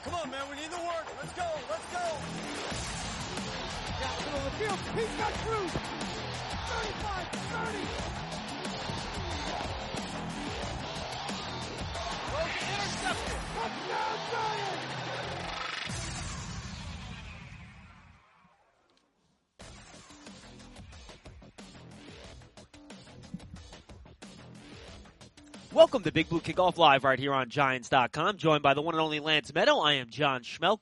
Come on, man. We need the work. Let's go. Let's go. Down the middle of the field. He's got Cruz. 35, 30. Logan intercepted. Touchdown, Giants. Welcome to Big Blue Kickoff Live right here on Giants.com, joined by the one and only Lance Meadow. I am John Schmelk,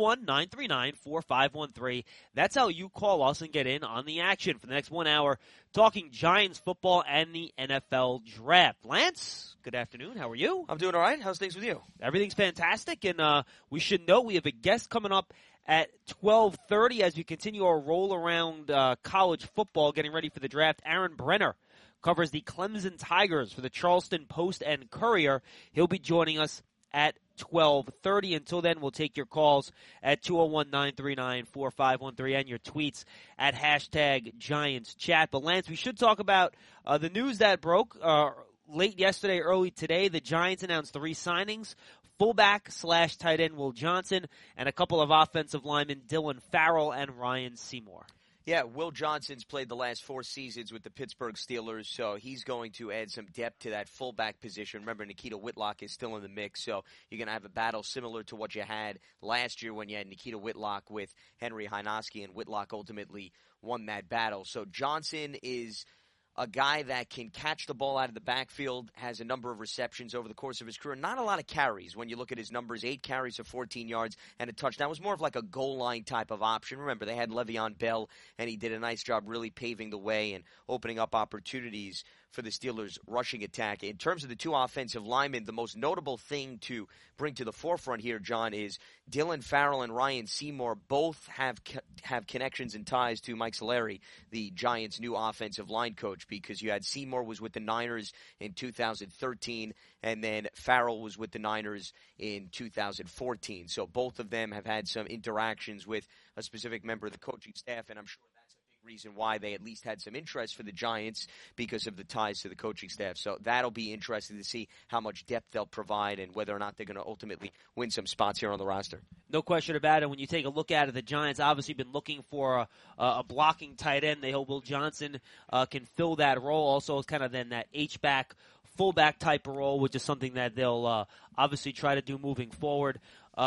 201-939-4513. That's how you call us and get in on the action for the next 1 hour, talking Giants football and the NFL Draft. Lance, good afternoon. How are you? I'm doing all right. How's things with you? Everything's fantastic, and we should know we have a guest coming up at 12:30 as we continue our roll around college football, getting ready for the draft. Aaron Brenner covers the Clemson Tigers for the Charleston Post and Courier. He'll be joining us at 12:30. Until then, we'll take your calls at 201-939-4513 and your tweets at hashtag Giants Chat. But Lance, we should talk about the news that broke late yesterday, early today. The Giants announced 3 signings: fullback/tight end Will Johnson, and a couple of offensive linemen, Dylan Farrell and Ryan Seymour. Yeah, Will Johnson's played the last 4 seasons with the Pittsburgh Steelers, so he's going to add some depth to that fullback position. Remember, Nikita Whitlock is still in the mix, so you're going to have a battle similar to what you had last year when you had Nikita Whitlock with Henry Hynoski, and Whitlock ultimately won that battle. So Johnson is a guy that can catch the ball out of the backfield, has a number of receptions over the course of his career. Not a lot of carries when you look at his numbers, 8 carries for 14 yards and a touchdown. It was more of like a goal line type of option. Remember, they had Le'Veon Bell, and he did a nice job really paving the way and opening up opportunities for the Steelers' rushing attack. In terms of the 2 offensive linemen, the most notable thing to bring to the forefront here, John, is Dylan Farrell and Ryan Seymour both have connections and ties to Mike Solari, the Giants' new offensive line coach, because you had Seymour was with the Niners in 2013, and then Farrell was with the Niners in 2014. So both of them have had some interactions with a specific member of the coaching staff, and I'm sure reason why they at least had some interest for the Giants because of the ties to the coaching staff. So that'll be interesting to see how much depth they'll provide and whether or not they're going to ultimately win some spots here on the roster. No question about it. When you take a look at it, the Giants obviously been looking for a blocking tight end. They hope Will Johnson can fill that role. Also, it's kind of then that H-back, fullback type of role, which is something that they'll obviously try to do moving forward.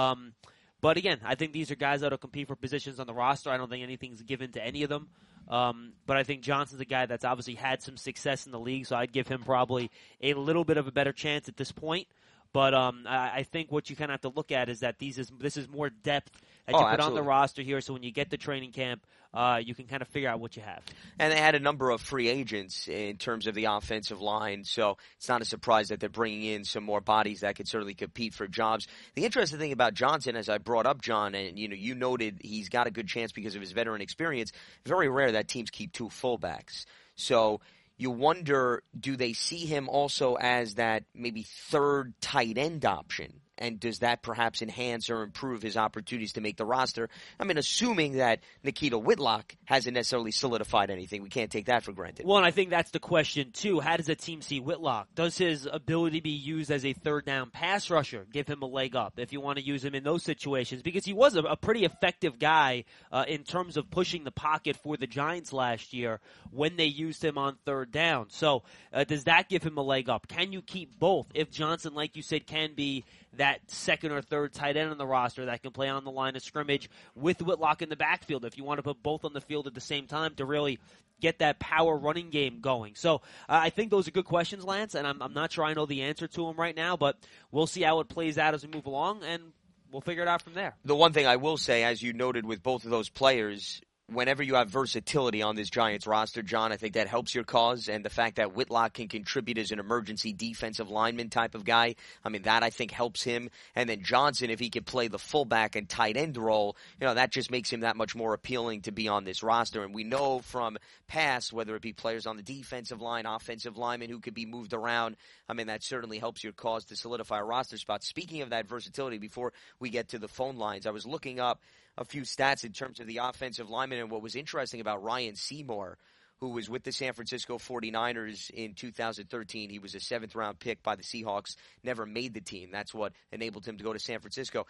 But again, I think these are guys that will compete for positions on the roster. I don't think anything's given to any of them. But I think Johnson's a guy that's obviously had some success in the league, so I'd give him probably a little bit of a better chance at this point. But I think what you kind of have to look at is that this is more depth that you put absolutely on the roster here, so when you get to training camp, you can kind of figure out what you have. And they had a number of free agents in terms of the offensive line, so it's not a surprise that they're bringing in some more bodies that could certainly compete for jobs. The interesting thing about Johnson, as I brought up, John, and you noted he's got a good chance because of his veteran experience, very rare that teams keep 2 fullbacks. So you wonder, do they see him also as that maybe third tight end option? And does that perhaps enhance or improve his opportunities to make the roster? I mean, assuming that Nikita Whitlock hasn't necessarily solidified anything. We can't take that for granted. Well, and I think that's the question, too. How does a team see Whitlock? Does his ability to be used as a third-down pass rusher give him a leg up if you want to use him in those situations? Because he was a pretty effective guy in terms of pushing the pocket for the Giants last year when they used him on third down. So does that give him a leg up? Can you keep both? If Johnson, like you said, can be that second or third tight end on the roster that can play on the line of scrimmage with Whitlock in the backfield, if you want to put both on the field at the same time to really get that power running game going. So I think those are good questions, Lance, and I'm not sure I know the answer to them right now, but we'll see how it plays out as we move along, and we'll figure it out from there. The one thing I will say, as you noted with both of those players, whenever you have versatility on this Giants roster, John, I think that helps your cause. And the fact that Whitlock can contribute as an emergency defensive lineman type of guy, I mean, that I think helps him. And then Johnson, if he could play the fullback and tight end role, that just makes him that much more appealing to be on this roster. And we know from past, whether it be players on the defensive line, offensive linemen who could be moved around, I mean, that certainly helps your cause to solidify a roster spot. Speaking of that versatility, before we get to the phone lines, I was looking up a few stats in terms of the offensive linemen, and what was interesting about Ryan Seymour, who was with the San Francisco 49ers in 2013. He was a 7th-round pick by the Seahawks, never made the team. That's what enabled him to go to San Francisco.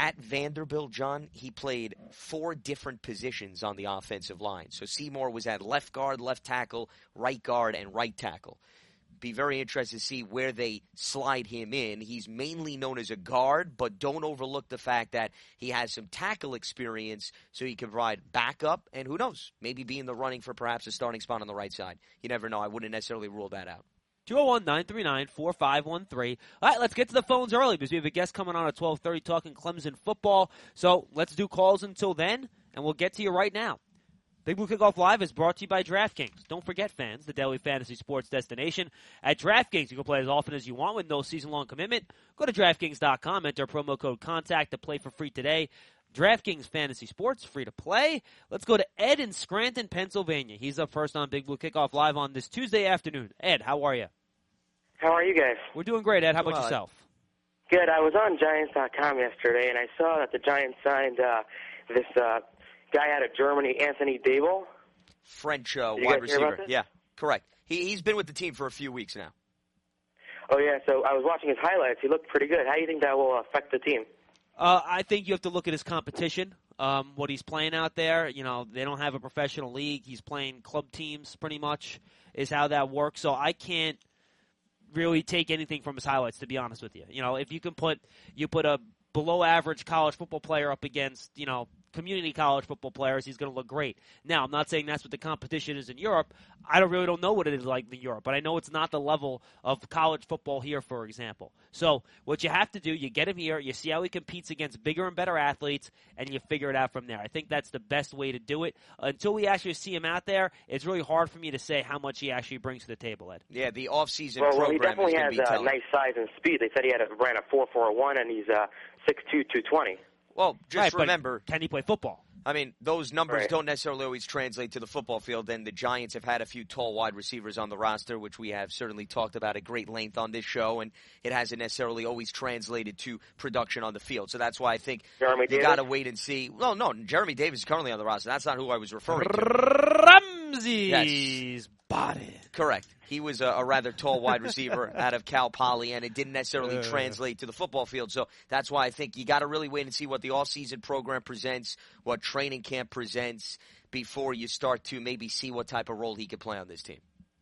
at Vanderbilt, John, he played 4 different positions on the offensive line. So Seymour was at left guard, left tackle, right guard, and right tackle. Be very interested to see where they slide him in. He's mainly known as a guard, but don't overlook the fact that he has some tackle experience, so he can provide backup, and who knows, maybe be in the running for perhaps a starting spot on the right side. You never know. I wouldn't necessarily rule that out. 201-939-4513. All right, let's get to the phones early because we have a guest coming on at 12:30 talking Clemson football. So let's do calls until then, and we'll get to you right now. Big Blue Kickoff Live is brought to you by DraftKings. Don't forget, fans, the daily fantasy sports destination. At DraftKings, you can play as often as you want with no season-long commitment. Go to DraftKings.com, enter promo code CONTACT to play for free today. DraftKings Fantasy Sports, free to play. Let's go to Ed in Scranton, Pennsylvania. He's up first on Big Blue Kickoff Live on this Tuesday afternoon. Ed, how are you? How are you guys? We're doing great, Ed. How about yourself? Good. I was on Giants.com yesterday, and I saw that the Giants signed this guy out of Germany, Anthony Dable. French wide receiver. Yeah, correct. He's been with the team for a few weeks now. Oh, yeah. So I was watching his highlights. He looked pretty good. How do you think that will affect the team? I think you have to look at his competition, what he's playing out there. You know, they don't have a professional league. He's playing club teams pretty much is how that works. So I can't really take anything from his highlights, to be honest with you. You know, if you can put a below average college football player up against, you know, community college football players, he's going to look great. Now, I'm not saying that's what the competition is in Europe. I don't know what it is like in Europe, but I know it's not the level of college football here, for example. So what you have to do, you get him here, you see how he competes against bigger and better athletes, and you figure it out from there. I think that's the best way to do it. Until we actually see him out there, it's really hard for me to say how much he actually brings to the table, Ed. Yeah, the off-season program program he definitely has nice size and speed. They said he ran a 4.41, and he's 6'2", 220. Well, just right, remember, can he play football? I mean, those numbers don't necessarily always translate to the football field, and the Giants have had a few tall wide receivers on the roster, which we have certainly talked about at great length on this show, and it hasn't necessarily always translated to production on the field. So that's why I think you got to wait and see. Well, no, Jeremy Davis is currently on the roster. That's not who I was referring to. Ramsey's body. Correct. He was a rather tall wide receiver out of Cal Poly, and it didn't necessarily translate to the football field. So that's why I think you got to really wait and see what the all-season program presents, what training camp presents, before you start to maybe see what type of role he could play on this team.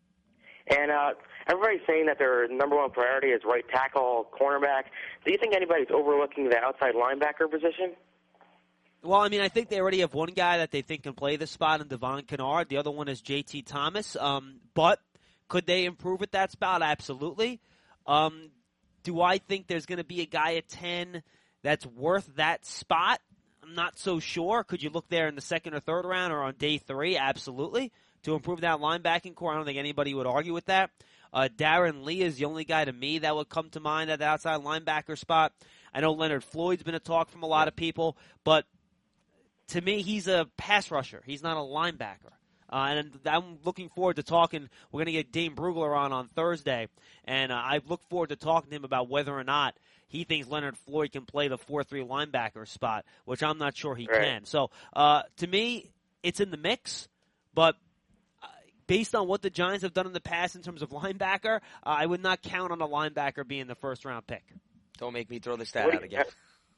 And everybody's saying that their number one priority is right tackle, cornerback. Do you think anybody's overlooking the outside linebacker position? Well, I mean, I think they already have one guy that they think can play this spot in Devon Kennard. The other one is J.T. Thomas. But could they improve at that spot? Absolutely. Do I think there's going to be a guy at 10 that's worth that spot? I'm not so sure. Could you look there in the second or third round or on day 3? Absolutely. To improve that linebacking core, I don't think anybody would argue with that. Darren Lee is the only guy to me that would come to mind at the outside linebacker spot. I know Leonard Floyd's been a talk from a lot of people, but to me, he's a pass rusher. He's not a linebacker. And I'm looking forward to talking. We're going to get Dane Brugler on Thursday, and I look forward to talking to him about whether or not he thinks Leonard Floyd can play the 4-3 linebacker spot, which I'm not sure he can. So, to me, it's in the mix, but based on what the Giants have done in the past in terms of linebacker, I would not count on a linebacker being the first-round pick. Don't make me throw the stat out again.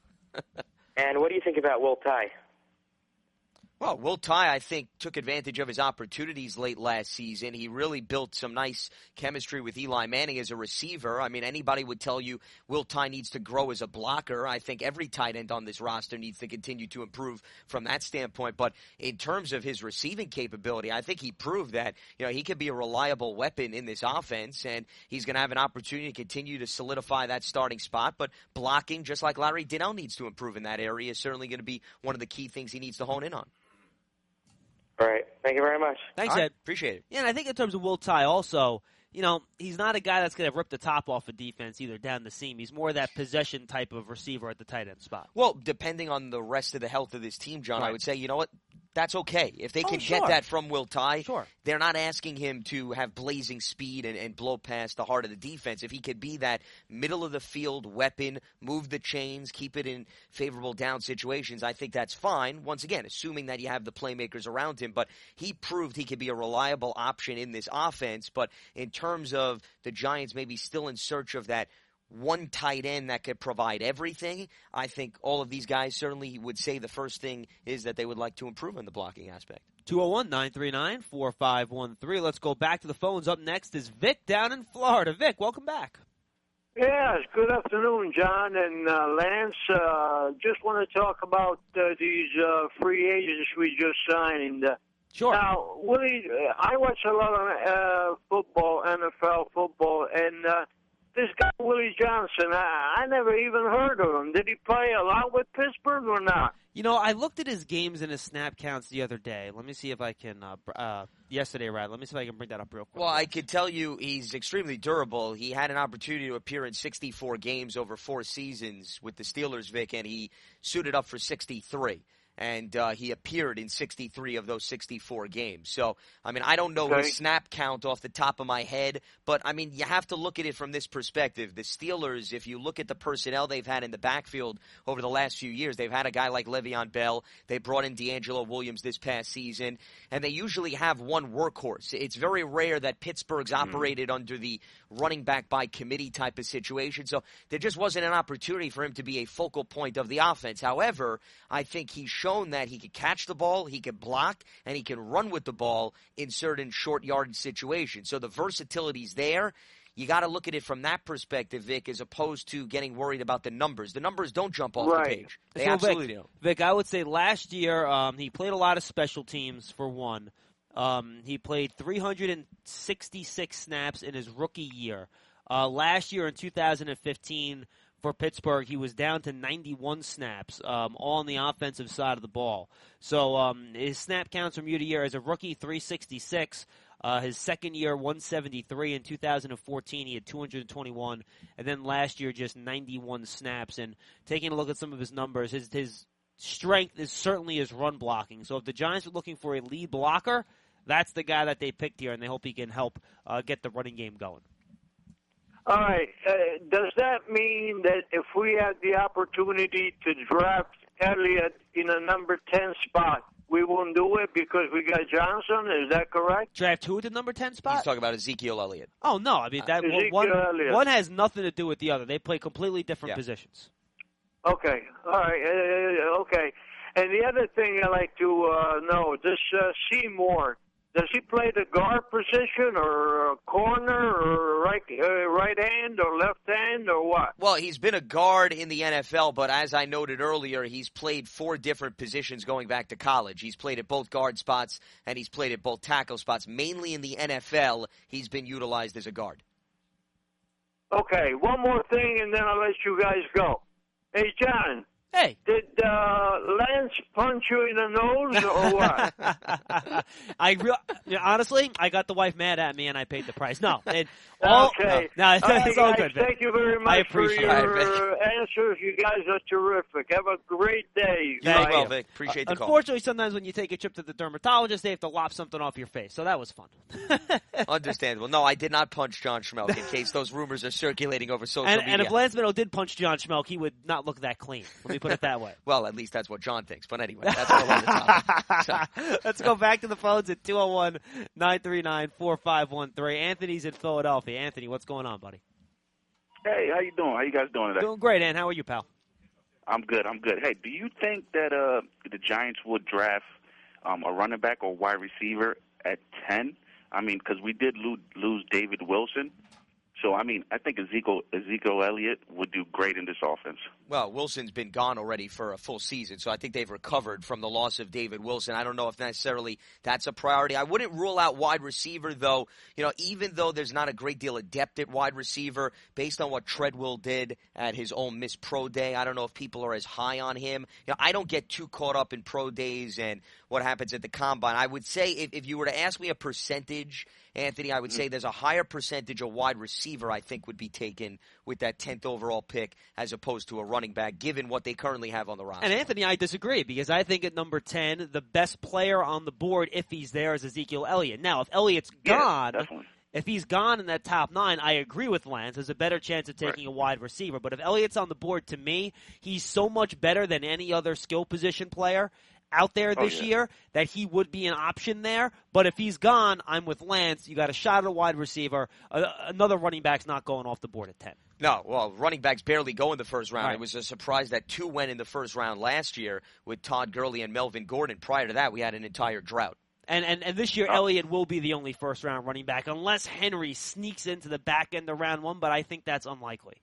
And what do you think about Will Tye? Well, Will Tye, I think, took advantage of his opportunities late last season. He really built some nice chemistry with Eli Manning as a receiver. I mean, anybody would tell you Will Tye needs to grow as a blocker. I think every tight end on this roster needs to continue to improve from that standpoint. But in terms of his receiving capability, I think he proved that, you know, he could be a reliable weapon in this offense, and he's going to have an opportunity to continue to solidify that starting spot. But blocking, just like Larry Donnell needs to improve in that area, is certainly going to be one of the key things he needs to hone in on. All right. Thank you very much. Thanks, Ed. Appreciate it. Yeah, and I think in terms of Will Tye also, you know, he's not a guy that's going to rip the top off a defense either down the seam. He's more that possession type of receiver at the tight end spot. Well, depending on the rest of the health of this team, John, I would say, you know what? That's okay. If they can sure. get that from Will Tye, Sure. they're not asking him to have blazing speed and blow past the heart of the defense. If he could be that middle-of-the-field weapon, move the chains, keep it in favorable down situations, I think that's fine. Once again, assuming that you have the playmakers around him. But he proved he could be a reliable option in this offense. But in terms of the Giants maybe still in search of that one tight end that could provide everything, I think all of these guys certainly would say the first thing is that they would like to improve in the blocking aspect. 201-939-4513. Let's go back to the phones. Up next is Vic down in Florida. Vic, welcome back. Yes, good afternoon, John and Lance. Just want to talk about these free agents we just signed. Sure. Now, Willie, I watch a lot of football, NFL football, and this guy, Willie Johnson, I never even heard of him. Did he play a lot with Pittsburgh or not? You know, I looked at his games and his snap counts the other day. Let me see if I can, yesterday, right? Let me see if I can bring that up real quick. Well, I could tell you he's extremely durable. He had an opportunity to appear in 64 games over 4 seasons with the Steelers, Vic, and he suited up for 63. And he appeared in 63 of those 64 games. So, I mean, I don't know his snap count off the top of my head, but, I mean, you have to look at it from this perspective. The Steelers, if you look at the personnel they've had in the backfield over the last few years, they've had a guy like Le'Veon Bell. They brought in D'Angelo Williams this past season, and they usually have one workhorse. It's very rare that Pittsburgh's operated under the running back by committee type of situation, so there just wasn't an opportunity for him to be a focal point of the offense. However, I think he's shown that he could catch the ball, he could block, and he can run with the ball in certain short yardage situations. So the versatility's there. You got to look at it from that perspective, Vic, as opposed to getting worried about the numbers. The numbers don't jump off the page. They absolutely don't. Vic, I would say last year he played a lot of special teams, for one. He played 366 snaps in his rookie year. Last year in 2015 for Pittsburgh, he was down to 91 snaps, all on the offensive side of the ball. So his snap counts from year to year as a rookie, 366. His second year, 173. In 2014, he had 221. And then last year, just 91 snaps. And taking a look at some of his numbers, his strength is certainly his run blocking. So if the Giants are looking for a lead blocker, that's the guy that they picked here, and they hope he can help get the running game going. All right. Does that mean that if we had the opportunity to draft Elliott in a number 10 spot, we won't do it because we got Johnson? Is that correct? Draft who at the number 10 spot? He's talking about Ezekiel Elliott. Oh, no. I mean, that one has nothing to do with the other. They play completely different positions. Okay. All right. Okay. And the other thing I like to know, this Seymour, does he play the guard position or corner or right hand or left hand or what? Well, he's been a guard in the NFL, but as I noted earlier, he's played 4 different positions going back to college. He's played at both guard spots and he's played at both tackle spots. Mainly in the NFL, he's been utilized as a guard. Okay, one more thing and then I'll let you guys go. Hey, John. Hey. Did Lance punch you in the nose or what? Honestly, I got the wife mad at me and I paid the price. No. Okay. It's all good. Thank you very much I appreciate for your answers. You guys are terrific. Have a great day. Thank you, Vic. Appreciate the call. Unfortunately, sometimes when you take a trip to the dermatologist, they have to lop something off your face. So that was fun. Understandable. No, I did not punch John Schmelk in case those rumors are circulating over social media. And if Lance Meadow did punch John Schmelk, he would not look that clean. Let me put it that way. Well, at least that's what John thinks. But anyway, that's a whole other topic. Let's go back to the phones at 201-939-4513. Anthony's in Philadelphia. Anthony, what's going on, buddy? Hey, how you doing? How you guys doing today? Doing great, Ann. How are you, pal? I'm good. Hey, do you think that the Giants would draft a running back or wide receiver at 10? I mean, because we did lose David Wilson. So, I mean, I think Ezekiel Elliott would do great in this offense. Well, Wilson's been gone already for a full season, so I think they've recovered from the loss of David Wilson. I don't know if necessarily that's a priority. I wouldn't rule out wide receiver, though. You know, even though there's not a great deal of depth at wide receiver, based on what Treadwell did at his Ole Miss Pro Day, I don't know if people are as high on him. You know, I don't get too caught up in pro days and what happens at the combine. I would say if you were to ask me a percentage, Anthony, I would say there's a higher percentage of wide receiver I think would be taken with that 10th overall pick as opposed to a running back, given what they currently have on the roster. And Anthony, I disagree because I think at number 10, the best player on the board, if he's there, is Ezekiel Elliott. Now, if Elliott's gone, if he's gone in that top 9, I agree with Lance. There's a better chance of taking a wide receiver. But if Elliott's on the board, to me, he's so much better than any other skill position player. out there this year, that he would be an option there. But if he's gone, I'm with Lance. You got a shot at a wide receiver. Another running back's not going off the board at 10. No, well, running backs barely go in the first round. Right. It was a surprise that 2 went in the first round last year with Todd Gurley and Melvin Gordon. Prior to that, we had an entire drought. And this year, Elliott will be the only first-round running back, unless Henry sneaks into the back end of round 1, but I think that's unlikely.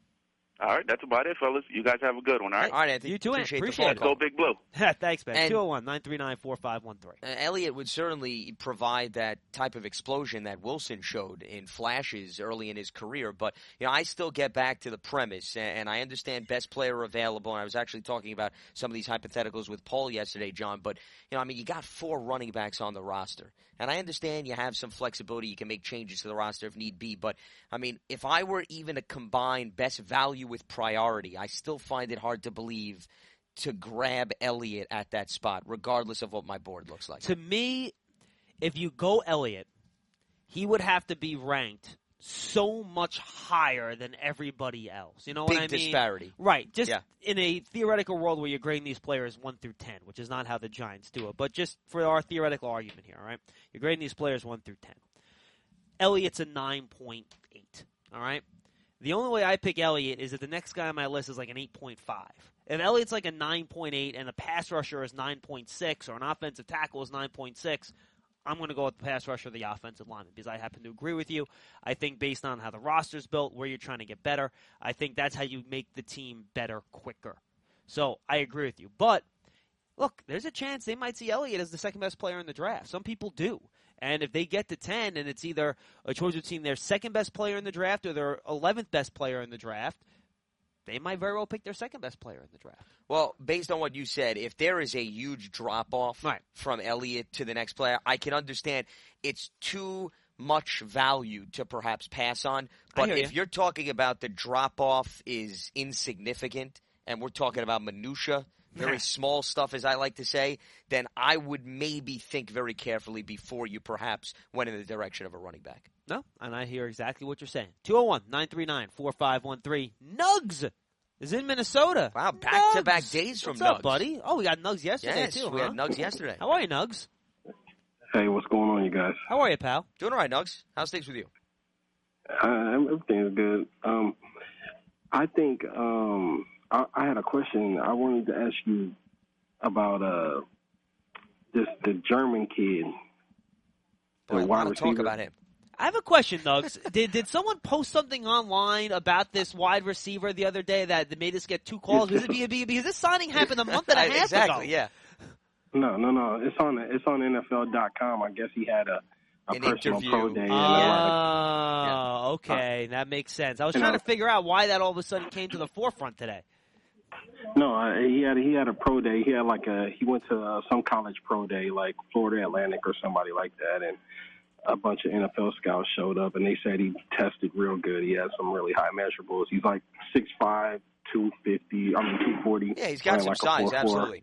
All right, that's about it, fellas. You guys have a good one, all right? All right, Anthony. You too, Appreciate it. Go Big Blue. Thanks, man. And- 201-939-4513. Elliott would certainly provide that type of explosion that Wilson showed in flashes early in his career. But, I still get back to the premise, and I understand best player available. And I was actually talking about some of these hypotheticals with Paul yesterday, John. But, you got 4 running backs on the roster. And I understand you have some flexibility. You can make changes to the roster if need be. But, if I were even to combine best value with priority, I still find it hard to believe to grab Elliott at that spot, regardless of what my board looks like. To me, if you go Elliott, he would have to be ranked so much higher than everybody else. You know what I mean? Big disparity. Right. Just in a theoretical world where you're grading these players 1 through 10, which is not how the Giants do it, but just for our theoretical argument here, all right? You're grading these players 1 through 10. Elliott's a 9.8, all right? The only way I pick Elliott is that the next guy on my list is like an 8.5. If Elliott's like a 9.8 and a pass rusher is 9.6 or an offensive tackle is 9.6, I'm going to go with the pass rusher or the offensive lineman because I happen to agree with you. I think based on how the roster's built, where you're trying to get better, I think that's how you make the team better quicker. So I agree with you. But, look, there's a chance they might see Elliott as the second-best player in the draft. Some people do. And if they get to 10 and it's either a choice between their second-best player in the draft or their 11th best player in the draft, they might very well pick their second-best player in the draft. Well, based on what you said, if there is a huge drop-off from Elliott to the next player, I can understand it's too much value to perhaps pass on. But if you're talking about the drop-off is insignificant and we're talking about minutia, very small stuff, as I like to say, then I would maybe think very carefully before you perhaps went in the direction of a running back. No, and I hear exactly what you're saying. 201-939-4513. Nugs is in Minnesota. Wow, back-to-back days from What's Nugs. up, buddy? Oh, we got Nugs yesterday, yes, too, we had Nugs yesterday. How are you, Nugs? Hey, what's going on, you guys? How are you, pal? Doing all right, Nugs. How's things with you? Everything's good. I think I had a question. I wanted to ask you about the German kid. Boy, I want to talk about him. I have a question, Nugs. did someone post something online about this wide receiver the other day that made us get 2 calls? Because this signing happened a month and a half exactly, ago. yeah. No. It's on NFL.com. I guess he had a personal interview. pro day. Okay. That makes sense. I was trying to figure out why that all of a sudden came to the forefront today. No, he had a pro day. He had he went to some college pro day, like Florida Atlantic or somebody like that, and a bunch of NFL scouts showed up, and they said he tested real good. He had some really high measurables. He's like 6'5", 240. Yeah, he's got some like size, 4'4". absolutely.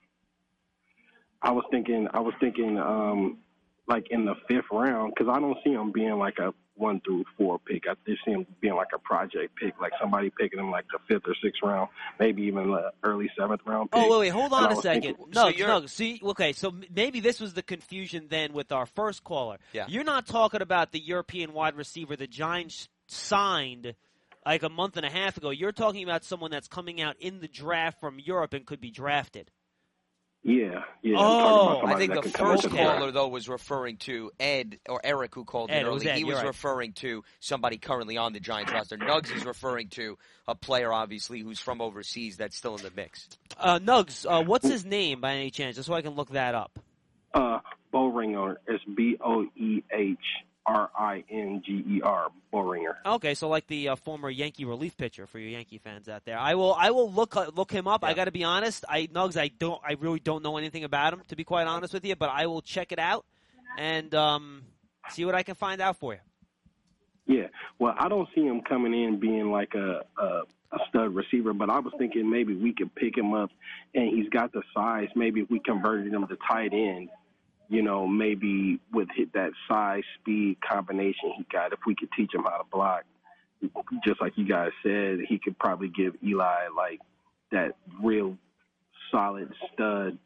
I was thinking, like in the 5th round, because I don't see him being like a 1 through 4 pick. I just see him being like a project pick, like somebody picking him like the 5th or 6th round, maybe even the early 7th round pick. Oh, wait, hold on a second. Nugs. See, okay, so maybe this was the confusion then with our first caller. Yeah. You're not talking about the European wide receiver the Giants signed like a month and a half ago. You're talking about someone that's coming out in the draft from Europe and could be drafted. Yeah. Oh, I think the first caller caller, though, was referring to Ed or Eric, who called in early. He was referring to somebody currently on the Giants roster. Nugs is referring to a player, obviously, who's from overseas that's still in the mix. Nugs, what's his name by any chance, just so I can look that up? Boehringer. It's Boehringer. Boehringer. Okay, so like the former Yankee relief pitcher for your Yankee fans out there. I will look him up. Yeah. I got to be honest. I really don't know anything about him, to be quite honest with you. But I will check it out and see what I can find out for you. Yeah, well, I don't see him coming in being like a stud receiver, but I was thinking maybe we could pick him up, and he's got the size. Maybe if we converted him to tight end, maybe with that size speed combination he got, if we could teach him how to block, just like you guys said, he could probably give Eli like that real solid stud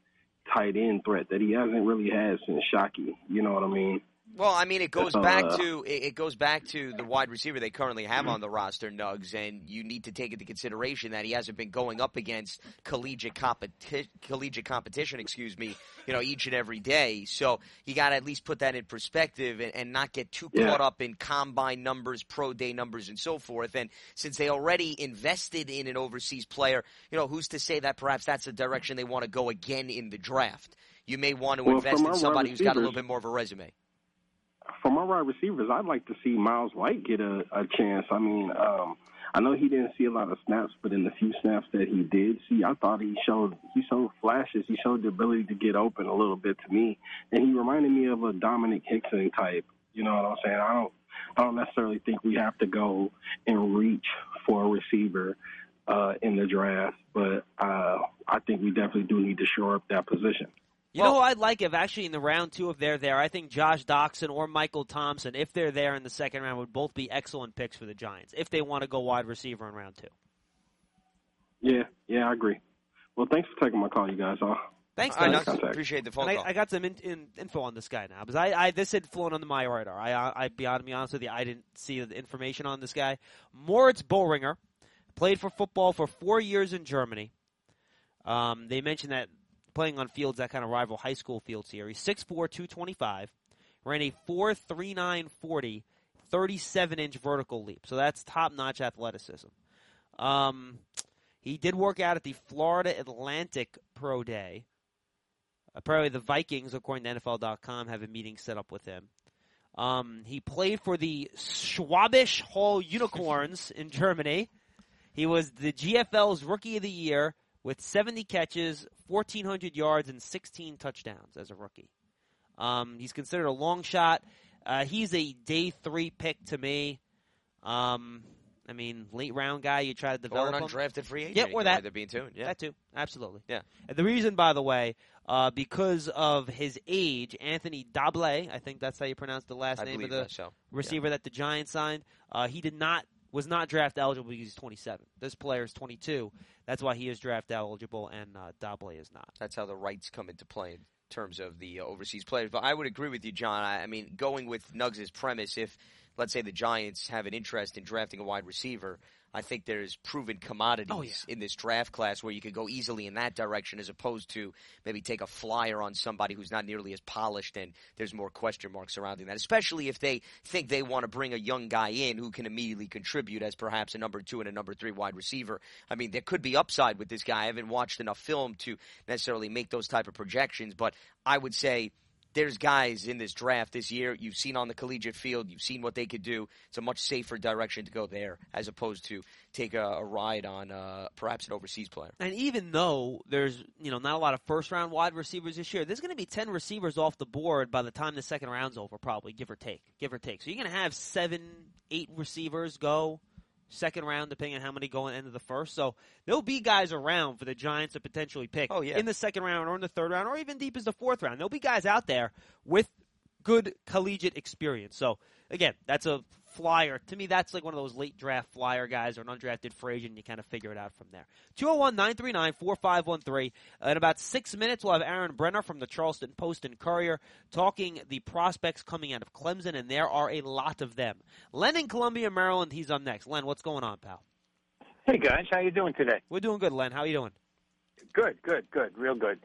tight end threat that he hasn't really had since Shockey. You know what I mean? Well, I mean, it goes back to the wide receiver they currently have on the roster, Nugs, and you need to take into consideration that he hasn't been going up against collegiate competition, each and every day. So you got to at least put that in perspective and not get too caught up in combine numbers, pro day numbers, and so forth. And since they already invested in an overseas player, who's to say that perhaps that's the direction they want to go again in the draft? You may want to invest in somebody who's got a little bit more of a resume. For my wide receivers, I'd like to see Miles White get a chance. I mean, I know he didn't see a lot of snaps, but in the few snaps that he did see, I thought he showed flashes. He showed the ability to get open a little bit to me, and he reminded me of a Dominic Hickson type. You know what I'm saying? I don't necessarily think we have to go and reach for a receiver in the draft, but I think we definitely do need to shore up that position. You know who I'd like if actually in the round 2, if they're there, I think Josh Doxson or Michael Thompson, if they're there in the second round, would both be excellent picks for the Giants if they want to go wide receiver in round 2. Yeah, I agree. Well, thanks for taking my call, you guys. Thanks, guys. Appreciate the phone call. I got some info on this guy now because this had flown under my radar. I'd be honest with you, I didn't see the information on this guy. Moritz Boehringer played for football for 4 years in Germany. They mentioned that playing on fields that kind of rival high school fields here. He's 6'4", 225, ran a 4.39 40, 37-inch vertical leap. So that's top-notch athleticism. He did work out at the Florida Atlantic Pro Day. Apparently the Vikings, according to NFL.com, have a meeting set up with him. He played for the Schwabisch Hall Unicorns in Germany. He was the GFL's Rookie of the Year with 70 catches, 1,400 yards, and 16 touchdowns as a rookie. He's considered a long shot. He's a day 3 pick to me. Late round guy, you try to develop or an undrafted free agent. Yeah, or that. They're being tuned. Yeah. That too. Absolutely. Yeah. And the reason, by the way, because of his age, Anthony Dablé, I think that's how you pronounce the last name of the receiver that the Giants signed, was not draft eligible because he's 27. This player is 22. That's why he is draft eligible, and Dablé is not. That's how the rights come into play in terms of the overseas players. But I would agree with you, John. I mean, going with Nuggs' premise, if, let's say, the Giants have an interest in drafting a wide receiver, I think there's proven commodities in this draft class where you could go easily in that direction as opposed to maybe take a flyer on somebody who's not nearly as polished and there's more question marks surrounding that, especially if they think they want to bring a young guy in who can immediately contribute as perhaps a number 2 and a number 3 wide receiver. I mean, there could be upside with this guy. I haven't watched enough film to necessarily make those type of projections, but I would say there's guys in this draft this year you've seen on the collegiate field. You've seen what they could do. It's a much safer direction to go there as opposed to take a ride on perhaps an overseas player. And even though there's not a lot of first-round wide receivers this year, there's going to be 10 receivers off the board by the time the second round's over, probably, give or take. So you're going to have 7, 8 receivers go second round, depending on how many go in the end of the first. So there'll be guys around for the Giants to potentially pick in the second round or in the third round or even deep as the fourth round. There'll be guys out there with good collegiate experience. So, again, that's a flyer. To me, that's like one of those late draft flyer guys or an undrafted free agent. You kind of figure it out from there. 201-939-4513. In about 6 minutes, we'll have Aaron Brenner from the Charleston Post and Courier talking the prospects coming out of Clemson, and there are a lot of them. Len in Columbia, Maryland, he's up next. Len, what's going on, pal? Hey, guys. How you doing today? We're doing good, Len. How you doing? Good. Real good.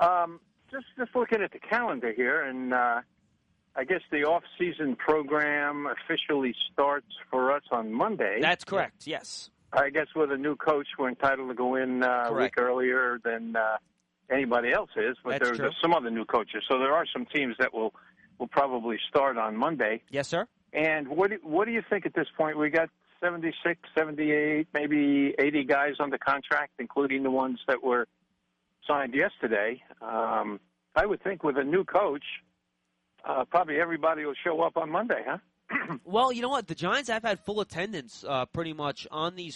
Just looking at the calendar here, and I guess the off-season program officially starts for us on Monday. That's correct, yes. I guess with a new coach, we're entitled to go in a week earlier than anybody else is, but there's some other new coaches. So there are some teams that will probably start on Monday. Yes, sir. And what do you think at this point? We got 76, 78, maybe 80 guys under contract, including the ones that were signed yesterday. I would think with a new coach, probably everybody will show up on Monday, huh? Well, you know what? The Giants have had full attendance pretty much on these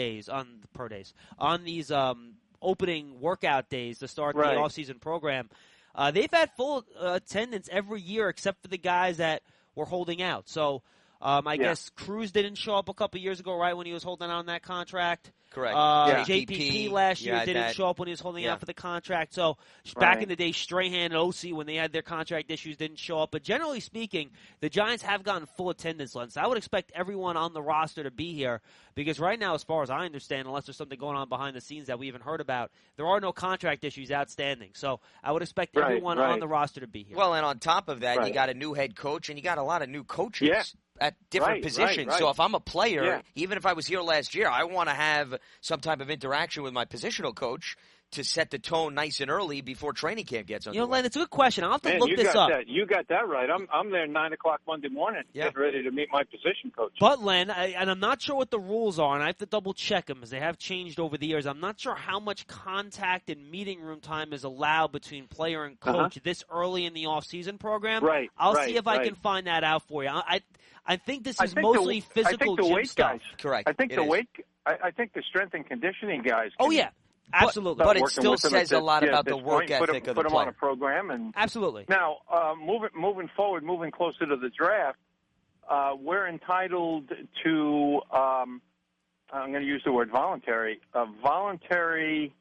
on these opening workout days to start the off-season program. They've had full attendance every year except for the guys that were holding out. So I guess Cruz didn't show up a couple years ago, right, when he was holding out on that contract. Correct. JPP last year didn't show up when he was holding out for the contract. So back in the day, Strahan and OC, when they had their contract issues, didn't show up. But generally speaking, the Giants have gotten full attendance, Len. So I would expect everyone on the roster to be here because right now, as far as I understand, unless there's something going on behind the scenes that we haven't heard about, there are no contract issues outstanding. So I would expect everyone on the roster to be here. Well, and on top of that, you got a new head coach and you got a lot of new coaches. At different positions. So if I'm a player, even if I was here last year, I want to have some type of interaction with my positional coach to set the tone nice and early before training camp gets underway. Len, it's a good question. I'll have to look this up. You got that right. I'm there 9 o'clock Monday morning, getting ready to meet my position coach. But, Len, and I'm not sure what the rules are, and I have to double-check them, as they have changed over the years. I'm not sure how much contact and meeting room time is allowed between player and coach this early in the off-season program. I'll see if I can find that out for you. I think this is mostly physical gym stuff. Guys, correct. I think I think the strength and conditioning guys. Absolutely. But it still says a lot about the work ethic of the player. Put them on a program. And absolutely. Now, moving forward, moving closer to the draft, we're entitled to, I'm going to use the word voluntary, a voluntary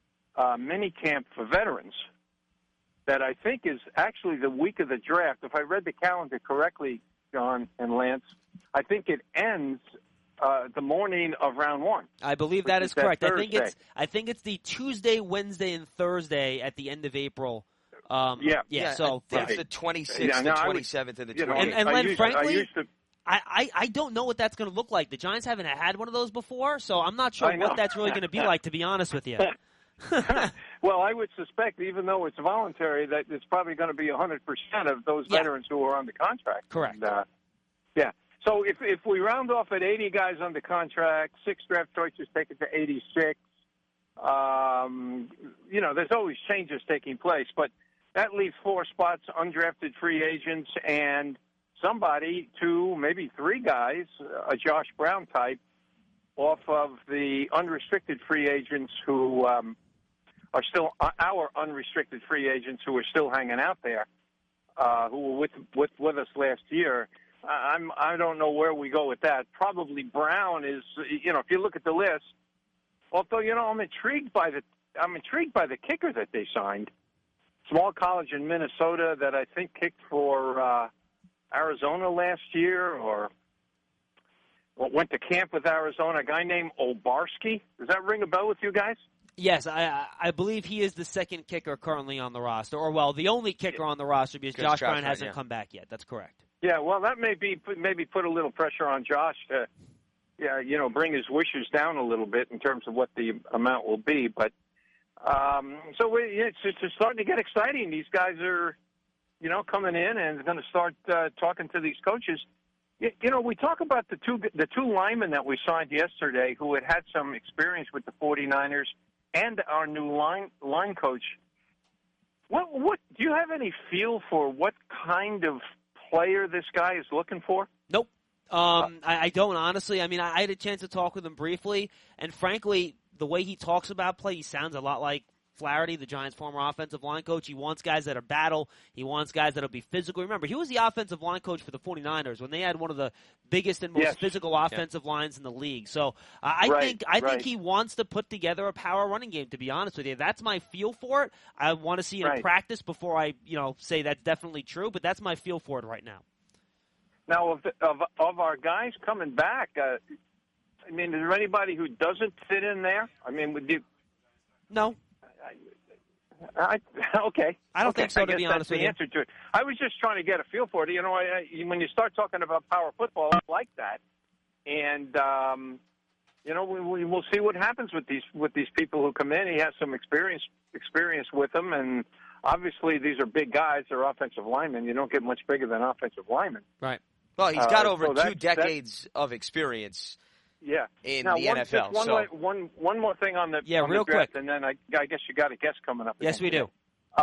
mini camp for veterans that I think is actually the week of the draft. If I read the calendar correctly, John and Lance, I think it ends the morning of round one. I believe that is correct. I think it's the Tuesday, Wednesday, and Thursday at the end of April. So it's the 26th, the 27th, and the 28th. And Len, frankly, I don't know what that's going to look like. The Giants haven't had one of those before, so I'm not sure what that's really going to be like, to be honest with you. Well, I would suspect, even though it's voluntary, that it's probably going to be 100% of those veterans who are on the contract. Correct. And, so if we round off at 80 guys on the contract, 6 draft choices take it to 86. There's always changes taking place, but that leaves 4 spots, undrafted free agents, and somebody, 2, maybe 3 guys, a Josh Brown type, off of the unrestricted free agents who are still our unrestricted free agents who are still hanging out there, who were with us last year. I don't know where we go with that. Probably Brown is, if you look at the list. Although I'm intrigued by the kicker that they signed, small college in Minnesota that I think kicked for Arizona last year or went to camp with Arizona. A guy named Obarski. Does that ring a bell with you guys? Yes, I believe he is the second kicker currently on the roster, or the only kicker on the roster because Josh Brown hasn't come back yet. That's correct. Yeah, well, that maybe put a little pressure on Josh to, bring his wishes down a little bit in terms of what the amount will be. But it's starting to get exciting. These guys are, coming in and going to start talking to these coaches. We talk about the two linemen that we signed yesterday who had some experience with the 49ers and our new line coach. What do you have any feel for what kind of player this guy is looking for? Nope. I don't, honestly. I mean, I had a chance to talk with him briefly, and frankly, the way he talks about play, he sounds a lot like Flaherty, the Giants' former offensive line coach. He wants guys that are battle. He wants guys that will be physical. Remember, he was the offensive line coach for the 49ers when they had one of the biggest and most physical offensive lines in the league. So I think he wants to put together a power running game, to be honest with you. That's my feel for it. I want to see it in practice before I say that's definitely true, but that's my feel for it right now. Now, of our guys coming back, is there anybody who doesn't fit in there? I mean, would you? No. Okay. I don't think so, to be honest with you. Answer to it. I was just trying to get a feel for it. When you start talking about power football, I like that. And, we'll see what happens with these people who come in. He has some experience with them, and obviously these are big guys. They're offensive linemen. You don't get much bigger than offensive linemen. Right. Well, he's got over 2 decades of experience. Yeah. In the NFL. One more thing on the real draft, quick, and then I guess you got a guest coming up. Yes, we do.